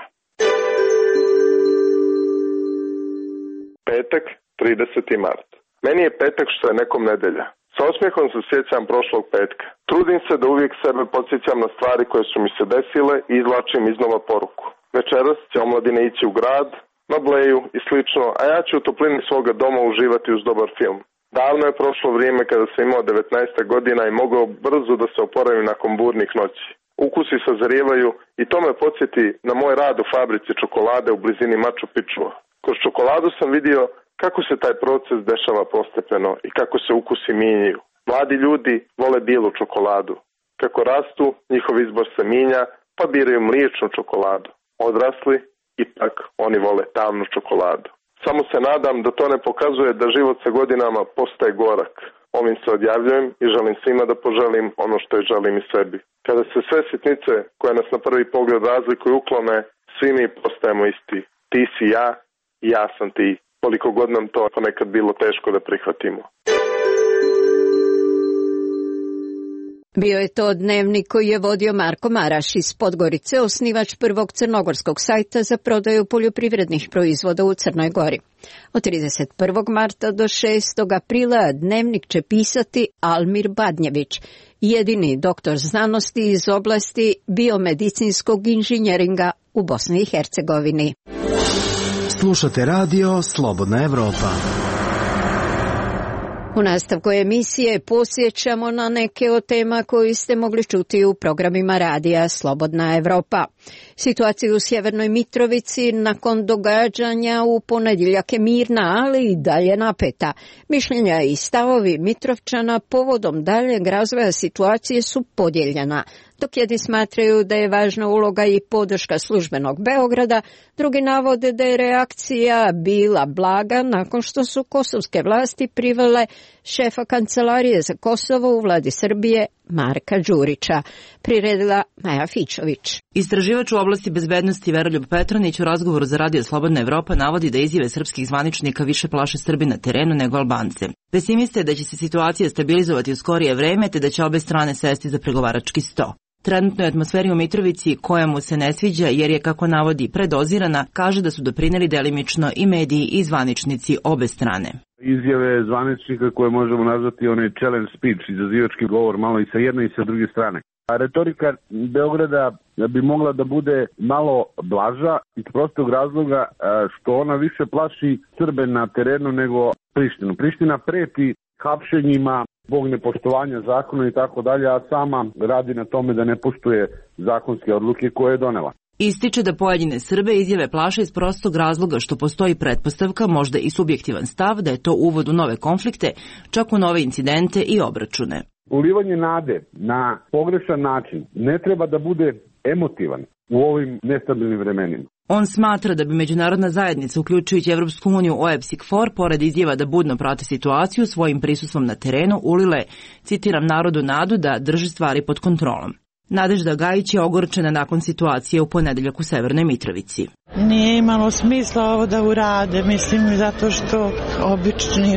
Petak, 30. mart. Meni je petak što je nekom nedelja. Sa osmijehom se sjećam prošlog petka. Trudim se da uvijek sebe podsjećam na stvari koje su mi se desile i izvlačim iznova poruku. Večeras će omladine ići u grad, na bleju i slično, a ja ću u toplini svoga doma uživati uz dobar film. Davno je prošlo vrijeme kada sam imao 19 godina i mogao brzo da se oporavim nakon burnih noći. Ukusi sazrijevaju i to me podsjeti na moj rad u fabrici čokolade u blizini Machu Picchua. Kroz čokoladu sam vidio kako se taj proces dešava postepeno i kako se ukusi mijenjaju. Mladi ljudi vole bijelu čokoladu. Kako rastu, njihov izbor se mijenja, pa biraju mliječnu čokoladu. Odrasli, ipak oni vole tamnu čokoladu. Samo se nadam da to ne pokazuje da život sa godinama postaje gorak. Ovim se odjavljujem i želim svima da poželim ono što je želim i sebi. Kada se sve sitnice koje nas na prvi pogled razlikuju uklone, svi mi postajemo isti. Ti si ja i ja sam ti. Koliko god nam to ponekad bilo teško da prihvatimo. Bio je to dnevnik koji je vodio Marko Maraš iz Podgorice, osnivač prvog crnogorskog sajta za prodaju poljoprivrednih proizvoda u Crnoj Gori. Od 31. marta do 6. aprila dnevnik će pisati Almir Badnjević, jedini doktor znanosti iz oblasti biomedicinskog inženjeringa u Bosni i Hercegovini. Slušate radio Slobodna Evropa. U nastavku emisije posjećamo na neke od tema koje ste mogli čuti u programima radija Slobodna Evropa. Situaciju u Sjevernoj Mitrovici nakon događanja u ponedjeljak je mirna, ali i dalje napeta. Mišljenja i stavovi Mitrovčana povodom daljeg razvoja situacije su podijeljena. Dok jedni smatraju da je važna uloga i podrška službenog Beograda, drugi navode da je reakcija bila blaga nakon što su kosovske vlasti privele šefa Kancelarije za Kosovo u vladi Srbije Marka Đurića, priredila Maja Fićović. Istraživač u oblasti bezbednosti Veroljub Petronić u razgovoru za Radio Slobodna Evropa navodi da izjave srpskih zvaničnika više plaše Srbi na terenu nego Albance. Pesimista je da će se situacija stabilizovati u skorije vreme te da će obe strane sesti za pregovarački sto. Trenutno je atmosferi u Mitrovici koja mu se ne sviđa jer je, kako navodi, predozirana, kaže da su doprineli delimično i mediji i zvaničnici obe strane. Izjave zvaničnika koje možemo nazvati onaj challenge speech, izazivački govor malo i sa jedne i sa druge strane. A retorika Beograda bi mogla da bude malo blaža iz prostog razloga što ona više plaši Srbe na terenu nego Prištinu. Priština preti hapšenjima zbog nepoštovanja zakona i tako dalje, a sama radi na tome da ne poštuje zakonske odluke koje je donela. Ističe da pojedine Srbe izjave plaše iz prostog razloga što postoji pretpostavka, možda i subjektivan stav, da je to uvod u nove konflikte, čak u nove incidente i obračune. Ulivanje nade na pogrešan način ne treba da bude emotivan u ovim nestabilnim vremenima. On smatra da bi međunarodna zajednica, uključujući Evropsku uniju OEPSIC-4, pored izjava da budno prate situaciju, svojim prisustvom na terenu ulile, citiram, narodu nadu da drži stvari pod kontrolom. Nadežda Gajić je ogorčena nakon situacije u ponedeljak u Severnoj Mitrovici. Nije imalo smisla ovo da urade, mislim, zato što obični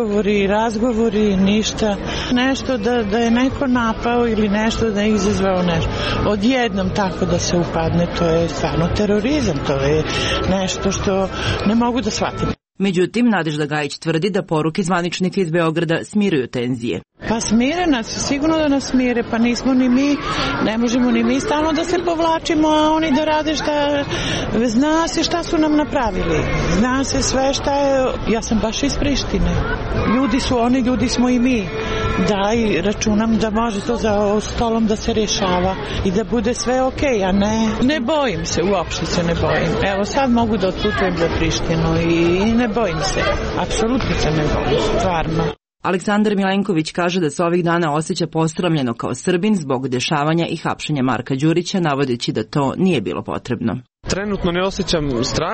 razgovori, ništa. Nešto da je neko napao ili nešto da je izazvao nešto. Odjednom tako da se upadne, to je stvarno terorizam, to je nešto što ne mogu da shvatim. Međutim, Nadežda Gajić tvrdi da poruke zvaničnika iz Beograda smiruju tenzije. Pa smire nas, sigurno da nas smire, pa nismo ni mi, ne možemo ni mi stalno da se povlačimo, a oni da rade šta, zna se šta su nam napravili, zna se sve šta je, ja sam baš iz Prištine, ljudi su oni, ljudi smo i mi, da i računam da može to za stolom da se rješava i da bude sve okej, a ne bojim se, uopšte se ne bojim, evo sad mogu da odputujem za Prištinu i ne bojim se, apsolutno se ne bojim, stvarno. Aleksandar Milenković kaže da se ovih dana osjeća posramljeno kao Srbin zbog dešavanja i hapšenja Marka Đurića, navodeći da to nije bilo potrebno. Trenutno ne osjećam strah,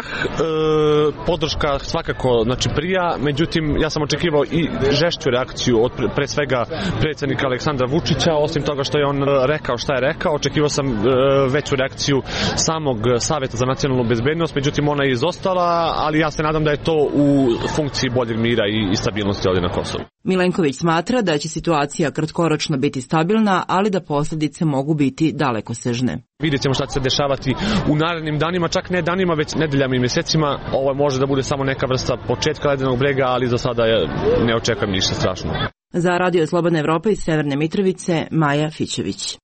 podrška svakako prija, međutim ja sam očekivao i žešću reakciju od pre svega predsjednika Aleksandra Vučića, osim toga što je on rekao šta je rekao, očekivao sam veću reakciju samog Saveta za nacionalnu bezbednost, međutim ona je izostala, ali ja se nadam da je to u funkciji boljeg mira i stabilnosti ovdje na Kosovu. Milenković smatra da će situacija kratkoročno biti stabilna, ali da posljedice mogu biti dalekosežne. Vidjet ćemo šta će se dešavati u narednim danima, čak ne danima, već nedeljama i mjesecima. Ovo može da bude samo neka vrsta početka ledenog brega, ali za sada ne očekujem ništa strašno. Za Radio Slobodna Evropa iz Severne Mitrovice, Maja Fićović.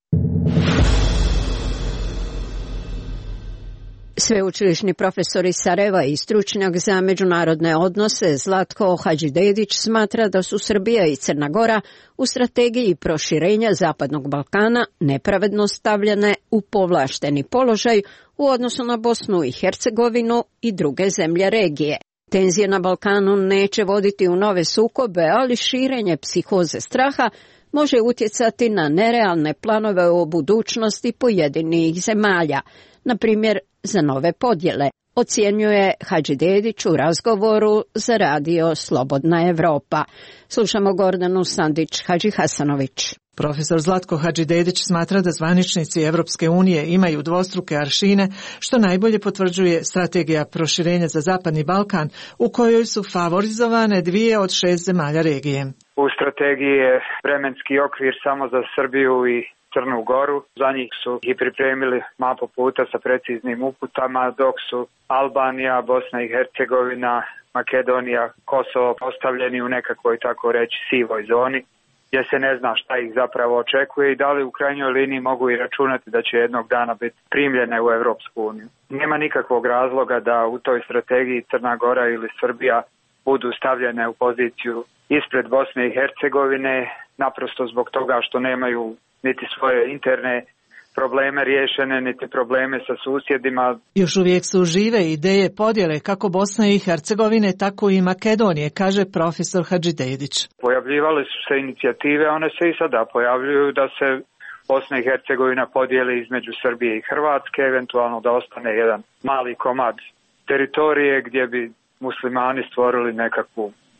Sveučilišni profesor iz Sarajeva i stručnjak za međunarodne odnose Zlatko Hadžidedić smatra da su Srbija i Crna Gora u strategiji proširenja Zapadnog Balkana nepravedno stavljene u povlašteni položaj u odnosu na Bosnu i Hercegovinu i druge zemlje regije. Tenzije na Balkanu neće voditi u nove sukobe, ali širenje psihoze straha može utjecati na nerealne planove o budućnosti pojedinih zemalja, na primjer za nove podjele, ocjenjuje Hadžidedić u razgovoru za Radio Slobodna Evropa. Slušamo Gordanu Sandić-Hadžihasanović. Profesor Zlatko Hadžidedić smatra da zvaničnici Evropske unije imaju dvostruke aršine, što najbolje potvrđuje strategija proširenja za Zapadni Balkan, u kojoj su favorizovane 2 od 6 zemalja regije. U strategiji je vremenski okvir samo za Srbiju i Crnu Goru. Za njih su i pripremili mapu puta sa preciznim uputama, dok su Albanija, Bosna i Hercegovina, Makedonija, Kosovo postavljeni u nekakvoj, tako reći, sivoj zoni, gdje se ne zna šta ih zapravo očekuje i da li u krajnjoj liniji mogu i računati da će jednog dana biti primljene u Evropsku uniju. Nema nikakvog razloga da u toj strategiji Crna Gora ili Srbija budu stavljene u poziciju ispred Bosne i Hercegovine, naprosto zbog toga što nemaju niti svoje interne probleme riješene, niti probleme sa susjedima. Još uvijek su žive ideje podjele kako Bosne i Hercegovine, tako i Makedonije, kaže profesor Hadžidedić. Pojavljivale su se inicijative, one se i sada pojavljuju da se Bosna i Hercegovina podijeli između Srbije i Hrvatske, eventualno da ostane jedan mali komad teritorije gdje bi muslimani stvorili nekakvu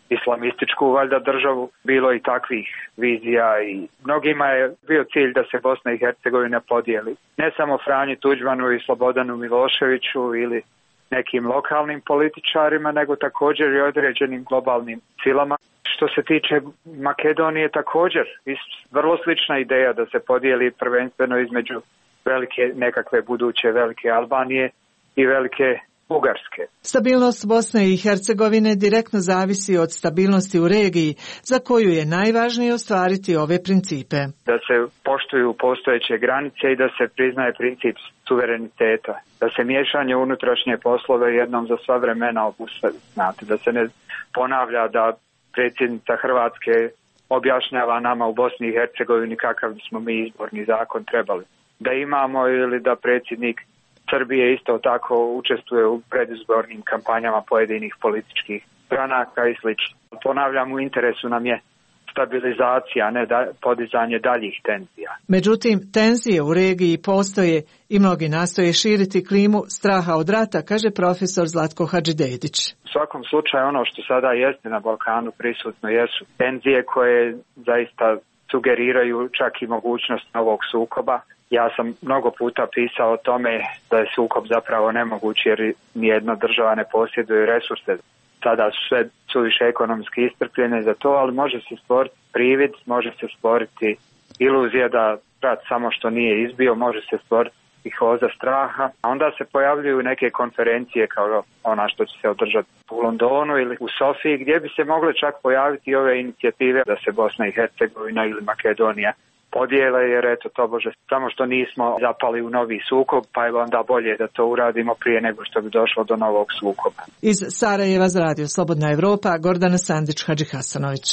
islamističku valjda državu. Bilo i takvih vizija i mnogima je bio cilj da se Bosna i Hercegovina podijeli. Ne samo Franji Tuđmanu i Slobodanu Miloševiću ili nekim lokalnim političarima, nego također i određenim globalnim silama. Što se tiče Makedonije, također vrlo slična ideja da se podijeli prvenstveno između velike nekakve buduće velike Albanije i velike Bugarske. Stabilnost Bosne i Hercegovine direktno zavisi od stabilnosti u regiji, za koju je najvažnije ostvariti ove principe. Da se poštuju postojeće granice i da se priznaje princip suvereniteta. Da se miješanje u unutrašnje poslove jednom za sva vremena obustavi. Znate, da se ne ponavlja da predsjednica Hrvatske objašnjava nama u Bosni i Hercegovini kakav smo mi izborni zakon trebali da imamo, ili da predsjednik Srbije isto tako učestvuje u predizbornim kampanjama pojedinih političkih stranaka i sl. Ponavljam, u interesu nam je stabilizacija, ne podizanje daljih tenzija. Međutim, tenzije u regiji postoje i mnogi nastoje širiti klimu straha od rata, kaže profesor Zlatko Hadžidejdić. U svakom slučaju ono što sada jeste na Balkanu prisutno jesu tenzije koje zaista sugeriraju čak i mogućnost novog sukoba. Ja sam mnogo puta pisao o tome da je sukob zapravo nemoguć jer nijedna država ne posjeduje resurse. Sada su sve suviše ekonomski iscrpljene za to, ali može se stvoriti privid, može se stvoriti iluzija da rat samo što nije izbio, može se stvoriti psihoza straha. A onda se pojavljuju neke konferencije kao ona što će se održati u Londonu ili u Sofiji, gdje bi se mogle čak pojaviti ove inicijative da se Bosna i Hercegovina ili Makedonija podijele, jer eto tobože samo što nismo zapali u novi sukob, pa je onda bolje da to uradimo prije nego što bi došlo do novog sukoba. Iz Sarajeva za Radio Slobodna Evropa, Gordana Sandić-Hadžihasanović.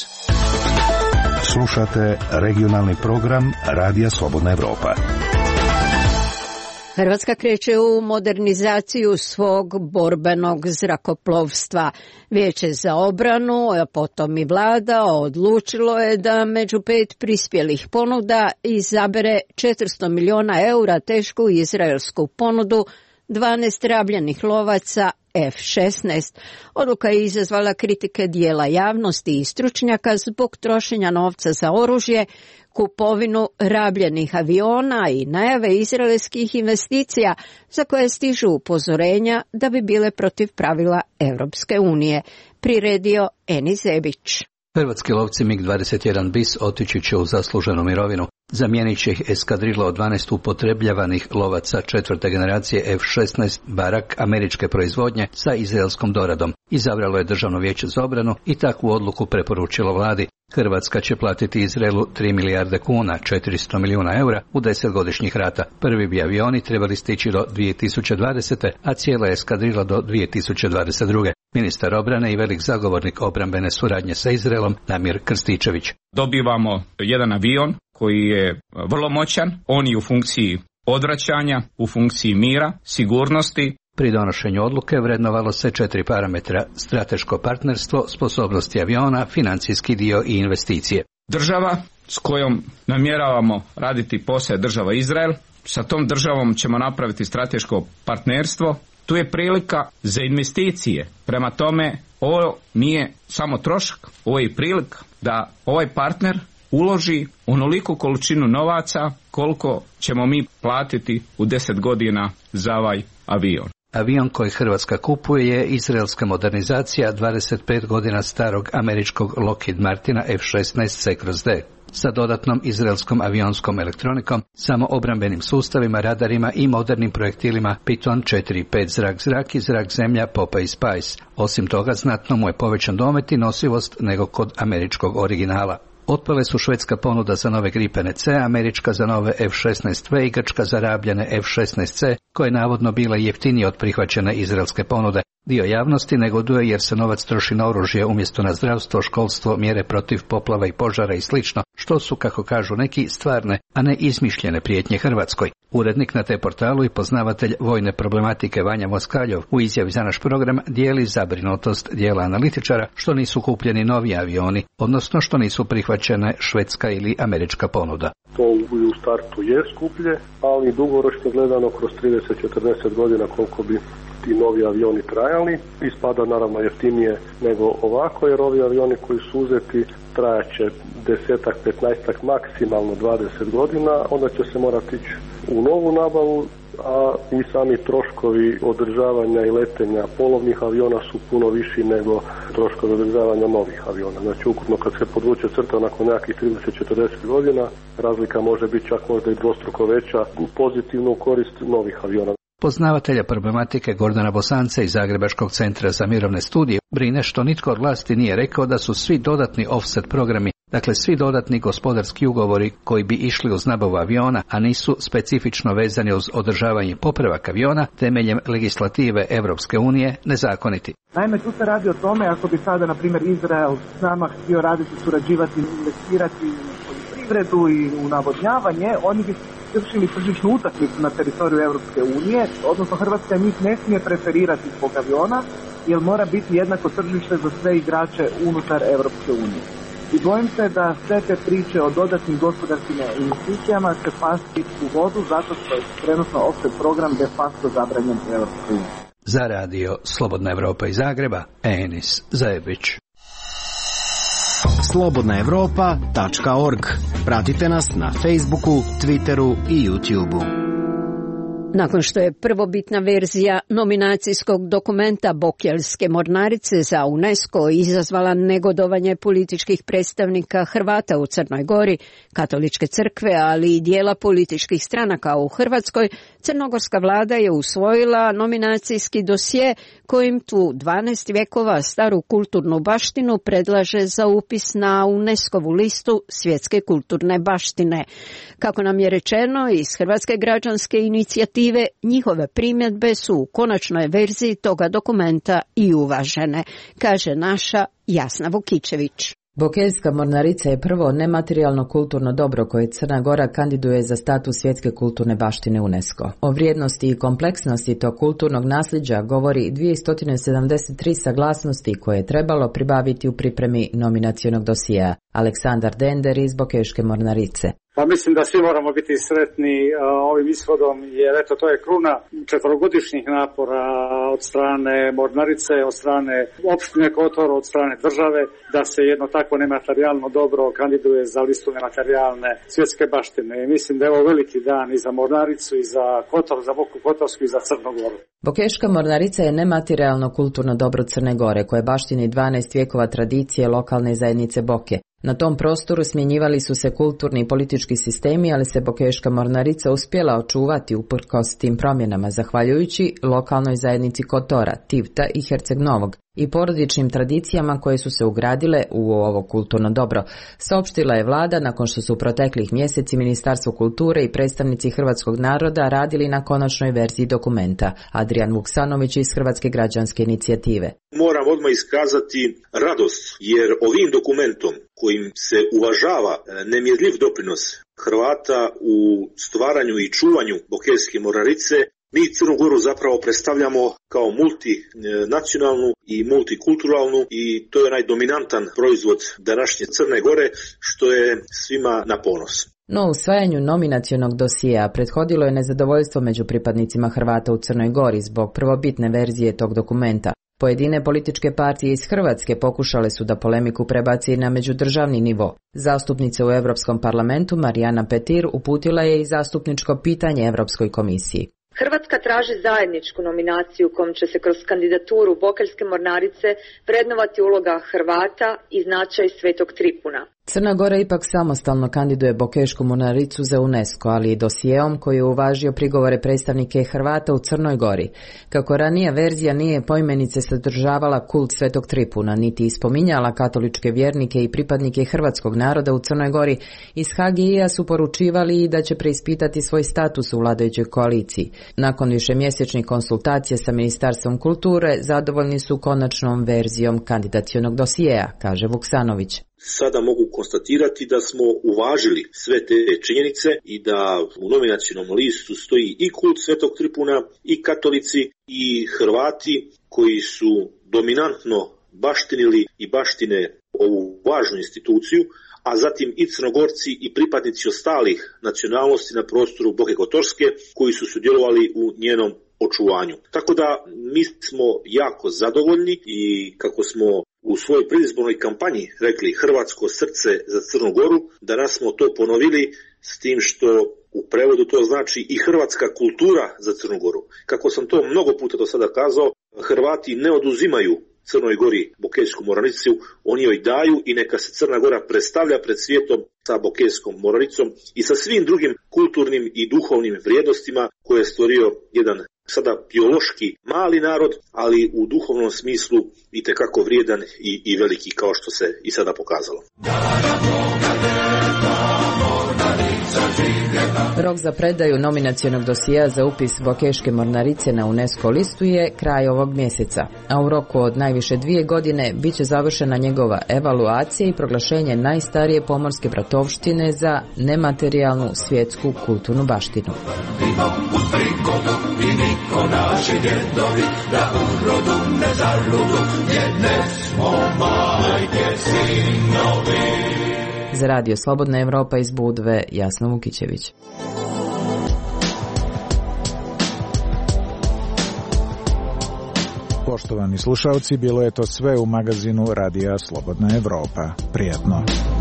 Slušate regionalni program Radija Slobodna Evropa. Hrvatska kreće u modernizaciju svog borbenog zrakoplovstva. Vijeće za obranu, a potom i vlada, odlučilo je da među 5 prispjelih ponuda izabere 400 miliona eura tešku izraelsku ponudu 12 rabljenih lovaca F-16. Odluka je izazvala kritike dijela javnosti i stručnjaka zbog trošenja novca za oružje, kupovinu rabljenih aviona i najave izraelskih investicija za koje stižu upozorenja da bi bile protiv pravila Europske unije. Priredio Eni Zebić. Hrvatski lovci MiG-21 BIS otići će u zasluženu mirovinu. Zamijenit će ih eskadrila od 12 upotrebljavanih lovaca 4. generacije F-16 Barak američke proizvodnje sa izraelskom doradom. Izabralo je Državno vijeće za obranu i takvu odluku preporučilo vladi. Hrvatska će platiti Izraelu 3 milijarde kuna, 400 milijuna eura u 10-godišnjih rata. Prvi bi avioni trebali stići do 2020. a cijela eskadrila do 2022. Ministar obrane i velik zagovornik obrambene suradnje sa Izraelom Damir Krstičević. Dobivamo jedan avion koji je vrlo moćan, on je u funkciji odvraćanja, u funkciji mira, sigurnosti. Pri donošenju odluke vrednovalo se 4 parametra: strateško partnerstvo, sposobnosti aviona, financijski dio i investicije. Država s kojom namjeravamo raditi posao je država Izrael. Sa tom državom ćemo napraviti strateško partnerstvo. Tu je prilika za investicije. Prema tome, ovo nije samo trošak, ovo je prilika da ovaj partner uloži onoliku količinu novaca koliko ćemo mi platiti u 10 godina za ovaj avion. Avion koji Hrvatska kupuje je izraelska modernizacija 25 godina starog američkog Lockheed Martina F-16C/D sa dodatnom izraelskom avionskom elektronikom, samo obrambenim sustavima, radarima i modernim projektilima Piton 4-5 zrak-zrak i zrak-zemlja Popeye Spice. Osim toga, znatno mu je povećan domet i nosivost nego kod američkog originala. Otpale su švedska ponuda za nove Gripene C, američka za nove F-16V i grčka za rabljene F-16C, koje je navodno bila jeftinije od prihvaćene izraelske ponude. Dio javnosti negoduje jer se novac troši na oružje umjesto na zdravstvo, školstvo, mjere protiv poplava i požara i slično, što su, kako kažu neki, stvarne, a ne izmišljene prijetnje Hrvatskoj. Urednik na te portalu i poznavatelj vojne problematike Vanja Moskaljov u izjavi za naš program dijeli zabrinutost dijela analitičara što nisu kupljeni novi avioni, odnosno što nisu prihvaćene švedska ili američka ponuda. To u startu je skuplje, ali dugoročno gledano kroz 30-40 godina koliko bi ti novi avioni trajalni. Ispada naravno jeftinije nego ovako, jer ovi avioni koji su uzeti trajaće 10-ak, 15-ak, maksimalno 20 godina, onda će se morati ići u novu nabavu, a i sami troškovi održavanja i letenja polovnih aviona su puno viši nego troškovi održavanja novih aviona. Znači ukupno kad se podvuče crta nakon nekakvih 30-40 godina, razlika može biti čak možda i dvostruko veća pozitivno u korist novih aviona. Poznavatelja problematike Gordana Bosanca iz Zagrebačkog centra za mirovne studije brine što nitko od vlasti nije rekao da su svi dodatni offset programi, dakle svi dodatni gospodarski ugovori koji bi išli uz nabavu aviona, a nisu specifično vezani uz održavanje popravak aviona temeljem legislative Europske unije, nezakoniti. Naime, tu se radi o tome ako bi sada, na primjer, Izrael sama htio raditi, surađivati, investirati u poljoprivredu i u navodnjavanje, oni bi vršili tržišnu utakmicu na teritoriju Europske unije, odnosno Hrvatska njih ne smije preferirati zbog aviona, jer mora biti jednako tržište za sve igrače unutar Europske unije. I bojim se da sve te priče o dodatnim gospodarskim investicijama će pasti u vodu zato što je trenutno offset program de facto zabranjen u Europskoj uniji. Za radio Slobodna Evropa iz Zagreba, Enis Zajebić. slobodnaevropa.org. Pratite nas na Facebooku, Twitteru i YouTubeu. Nakon što je prvobitna verzija nominacijskog dokumenta Bokeljske mornarice za UNESCO izazvala negodovanje političkih predstavnika Hrvata u Crnoj Gori, katoličke crkve, ali i dijela političkih stranaka u Hrvatskoj, crnogorska vlada je usvojila nominacijski dosje kojim tu 12 vjekova staru kulturnu baštinu predlaže za upis na UNESCO-vu listu svjetske kulturne baštine. Kako nam je rečeno iz Hrvatske građanske inicijative, njihove primjedbe su u konačnoj verziji toga dokumenta i uvažene, kaže naša Jasna Vukičević. Bokeljska mornarica je prvo nematerijalno kulturno dobro koje Crna Gora kandiduje za status svjetske kulturne baštine UNESCO. O vrijednosti i kompleksnosti tog kulturnog nasljeđa govori 273 saglasnosti koje je trebalo pribaviti u pripremi nominacionog dosjea. Aleksandar Dender iz Bokeljske mornarice. Pa mislim da svi moramo biti sretni ovim ishodom, jer eto to je kruna četvorogodišnjih napora od strane mornarice, od strane opštine Kotor, od strane države, da se jedno takvo nematerijalno dobro kandiduje za listu nematerijalne svjetske baštine. I mislim da je ovo veliki dan i za mornaricu, i za Kotor, za Boku Kotorsku i za Crnu Goru. Bokeljska mornarica je nematerijalno kulturno dobro Crne Gore koje baštini 12 vjekova tradicije lokalne zajednice Boke. Na tom prostoru smjenjivali su se kulturni i politički sistemi, ali se Bokeljska mornarica uspjela očuvati uprkos tim promjenama, zahvaljujući lokalnoj zajednici Kotora, Tivta i Herceg Novog i porodičnim tradicijama koje su se ugradile u ovo kulturno dobro, saopštila je vlada nakon što su proteklih mjeseci Ministarstvo kulture i predstavnici hrvatskog naroda radili na konačnoj verziji dokumenta. Adrian Vuksanović iz Hrvatske građanske inicijative. Moram odmah iskazati radost, jer ovim dokumentom kojim se uvažava nemjerljiv doprinos Hrvata u stvaranju i čuvanju Bokeljske mornarice, mi Crnu Goru zapravo predstavljamo kao multinacionalnu i multikulturalnu i to je onaj dominantan proizvod današnje Crne Gore, što je svima na ponos. No usvajanju nominacionog dosjea prethodilo je nezadovoljstvo među pripadnicima Hrvata u Crnoj Gori zbog prvobitne verzije tog dokumenta. Pojedine političke partije iz Hrvatske pokušale su da polemiku prebaci na međudržavni nivo. Zastupnica u Europskom parlamentu Marijana Petir uputila je i zastupničko pitanje Europskoj komisiji. Hrvatska traži zajedničku nominaciju kojom će se kroz kandidaturu Bokeljske mornarice vrednovati uloga Hrvata i značaj Svetog Tripuna. Crna Gora ipak samostalno kandiduje Bokeljsku mornaricu za UNESCO, ali i dosjeom koji je uvažio prigovore predstavnike Hrvata u Crnoj Gori. Kako ranija verzija nije poimenice sadržavala kult Svetog Tripuna, niti ispominjala katoličke vjernike i pripadnike hrvatskog naroda u Crnoj Gori, iz HGI-a su poručivali da će preispitati svoj status u vladajućoj koaliciji. Nakon višemjesečnih konsultacija sa Ministarstvom kulture, zadovoljni su konačnom verzijom kandidacionog dosjea, kaže Vuksanović. Sada mogu konstatirati da smo uvažili sve te činjenice i da u nominacionom listu stoji i kult Svetog Tripuna, i katolici, i Hrvati koji su dominantno baštinili i baštine ovu važnu instituciju, a zatim i Crnogorci i pripadnici ostalih nacionalnosti na prostoru Boke Kotorske koji su sudjelovali u njenom očuvanju. Tako da mi smo jako zadovoljni i kako smo u svojoj predizbornoj kampanji rekli hrvatsko srce za Crnu Goru, danas smo to ponovili s tim što u prevodu to znači i hrvatska kultura za Crnu Goru. Kako sam to mnogo puta do sada kazao, Hrvati ne oduzimaju Crnoj Gori Bokejsku moranicu, oni joj daju i neka se Crna Gora predstavlja pred svijetom sa Bokejskom moranicom i sa svim drugim kulturnim i duhovnim vrijednostima koje je stvorio jedan sada biološki mali narod, ali u duhovnom smislu itekako vrijedan i veliki, kao što se i sada pokazalo. Rok za predaju nominacionog dosija za upis Bokeške mornarice na UNESCO listu je kraj ovog mjeseca, a u roku od najviše 2 godine bit će završena njegova evaluacija i proglašenje najstarije pomorske bratovštine za nematerijalnu svjetsku kulturnu baštinu. Za Radio Slobodna Evropa iz Budve, Jasna Vukićević. Poštovani slušalci, bilo je to sve u magazinu Radija Slobodna Evropa. Prijatno.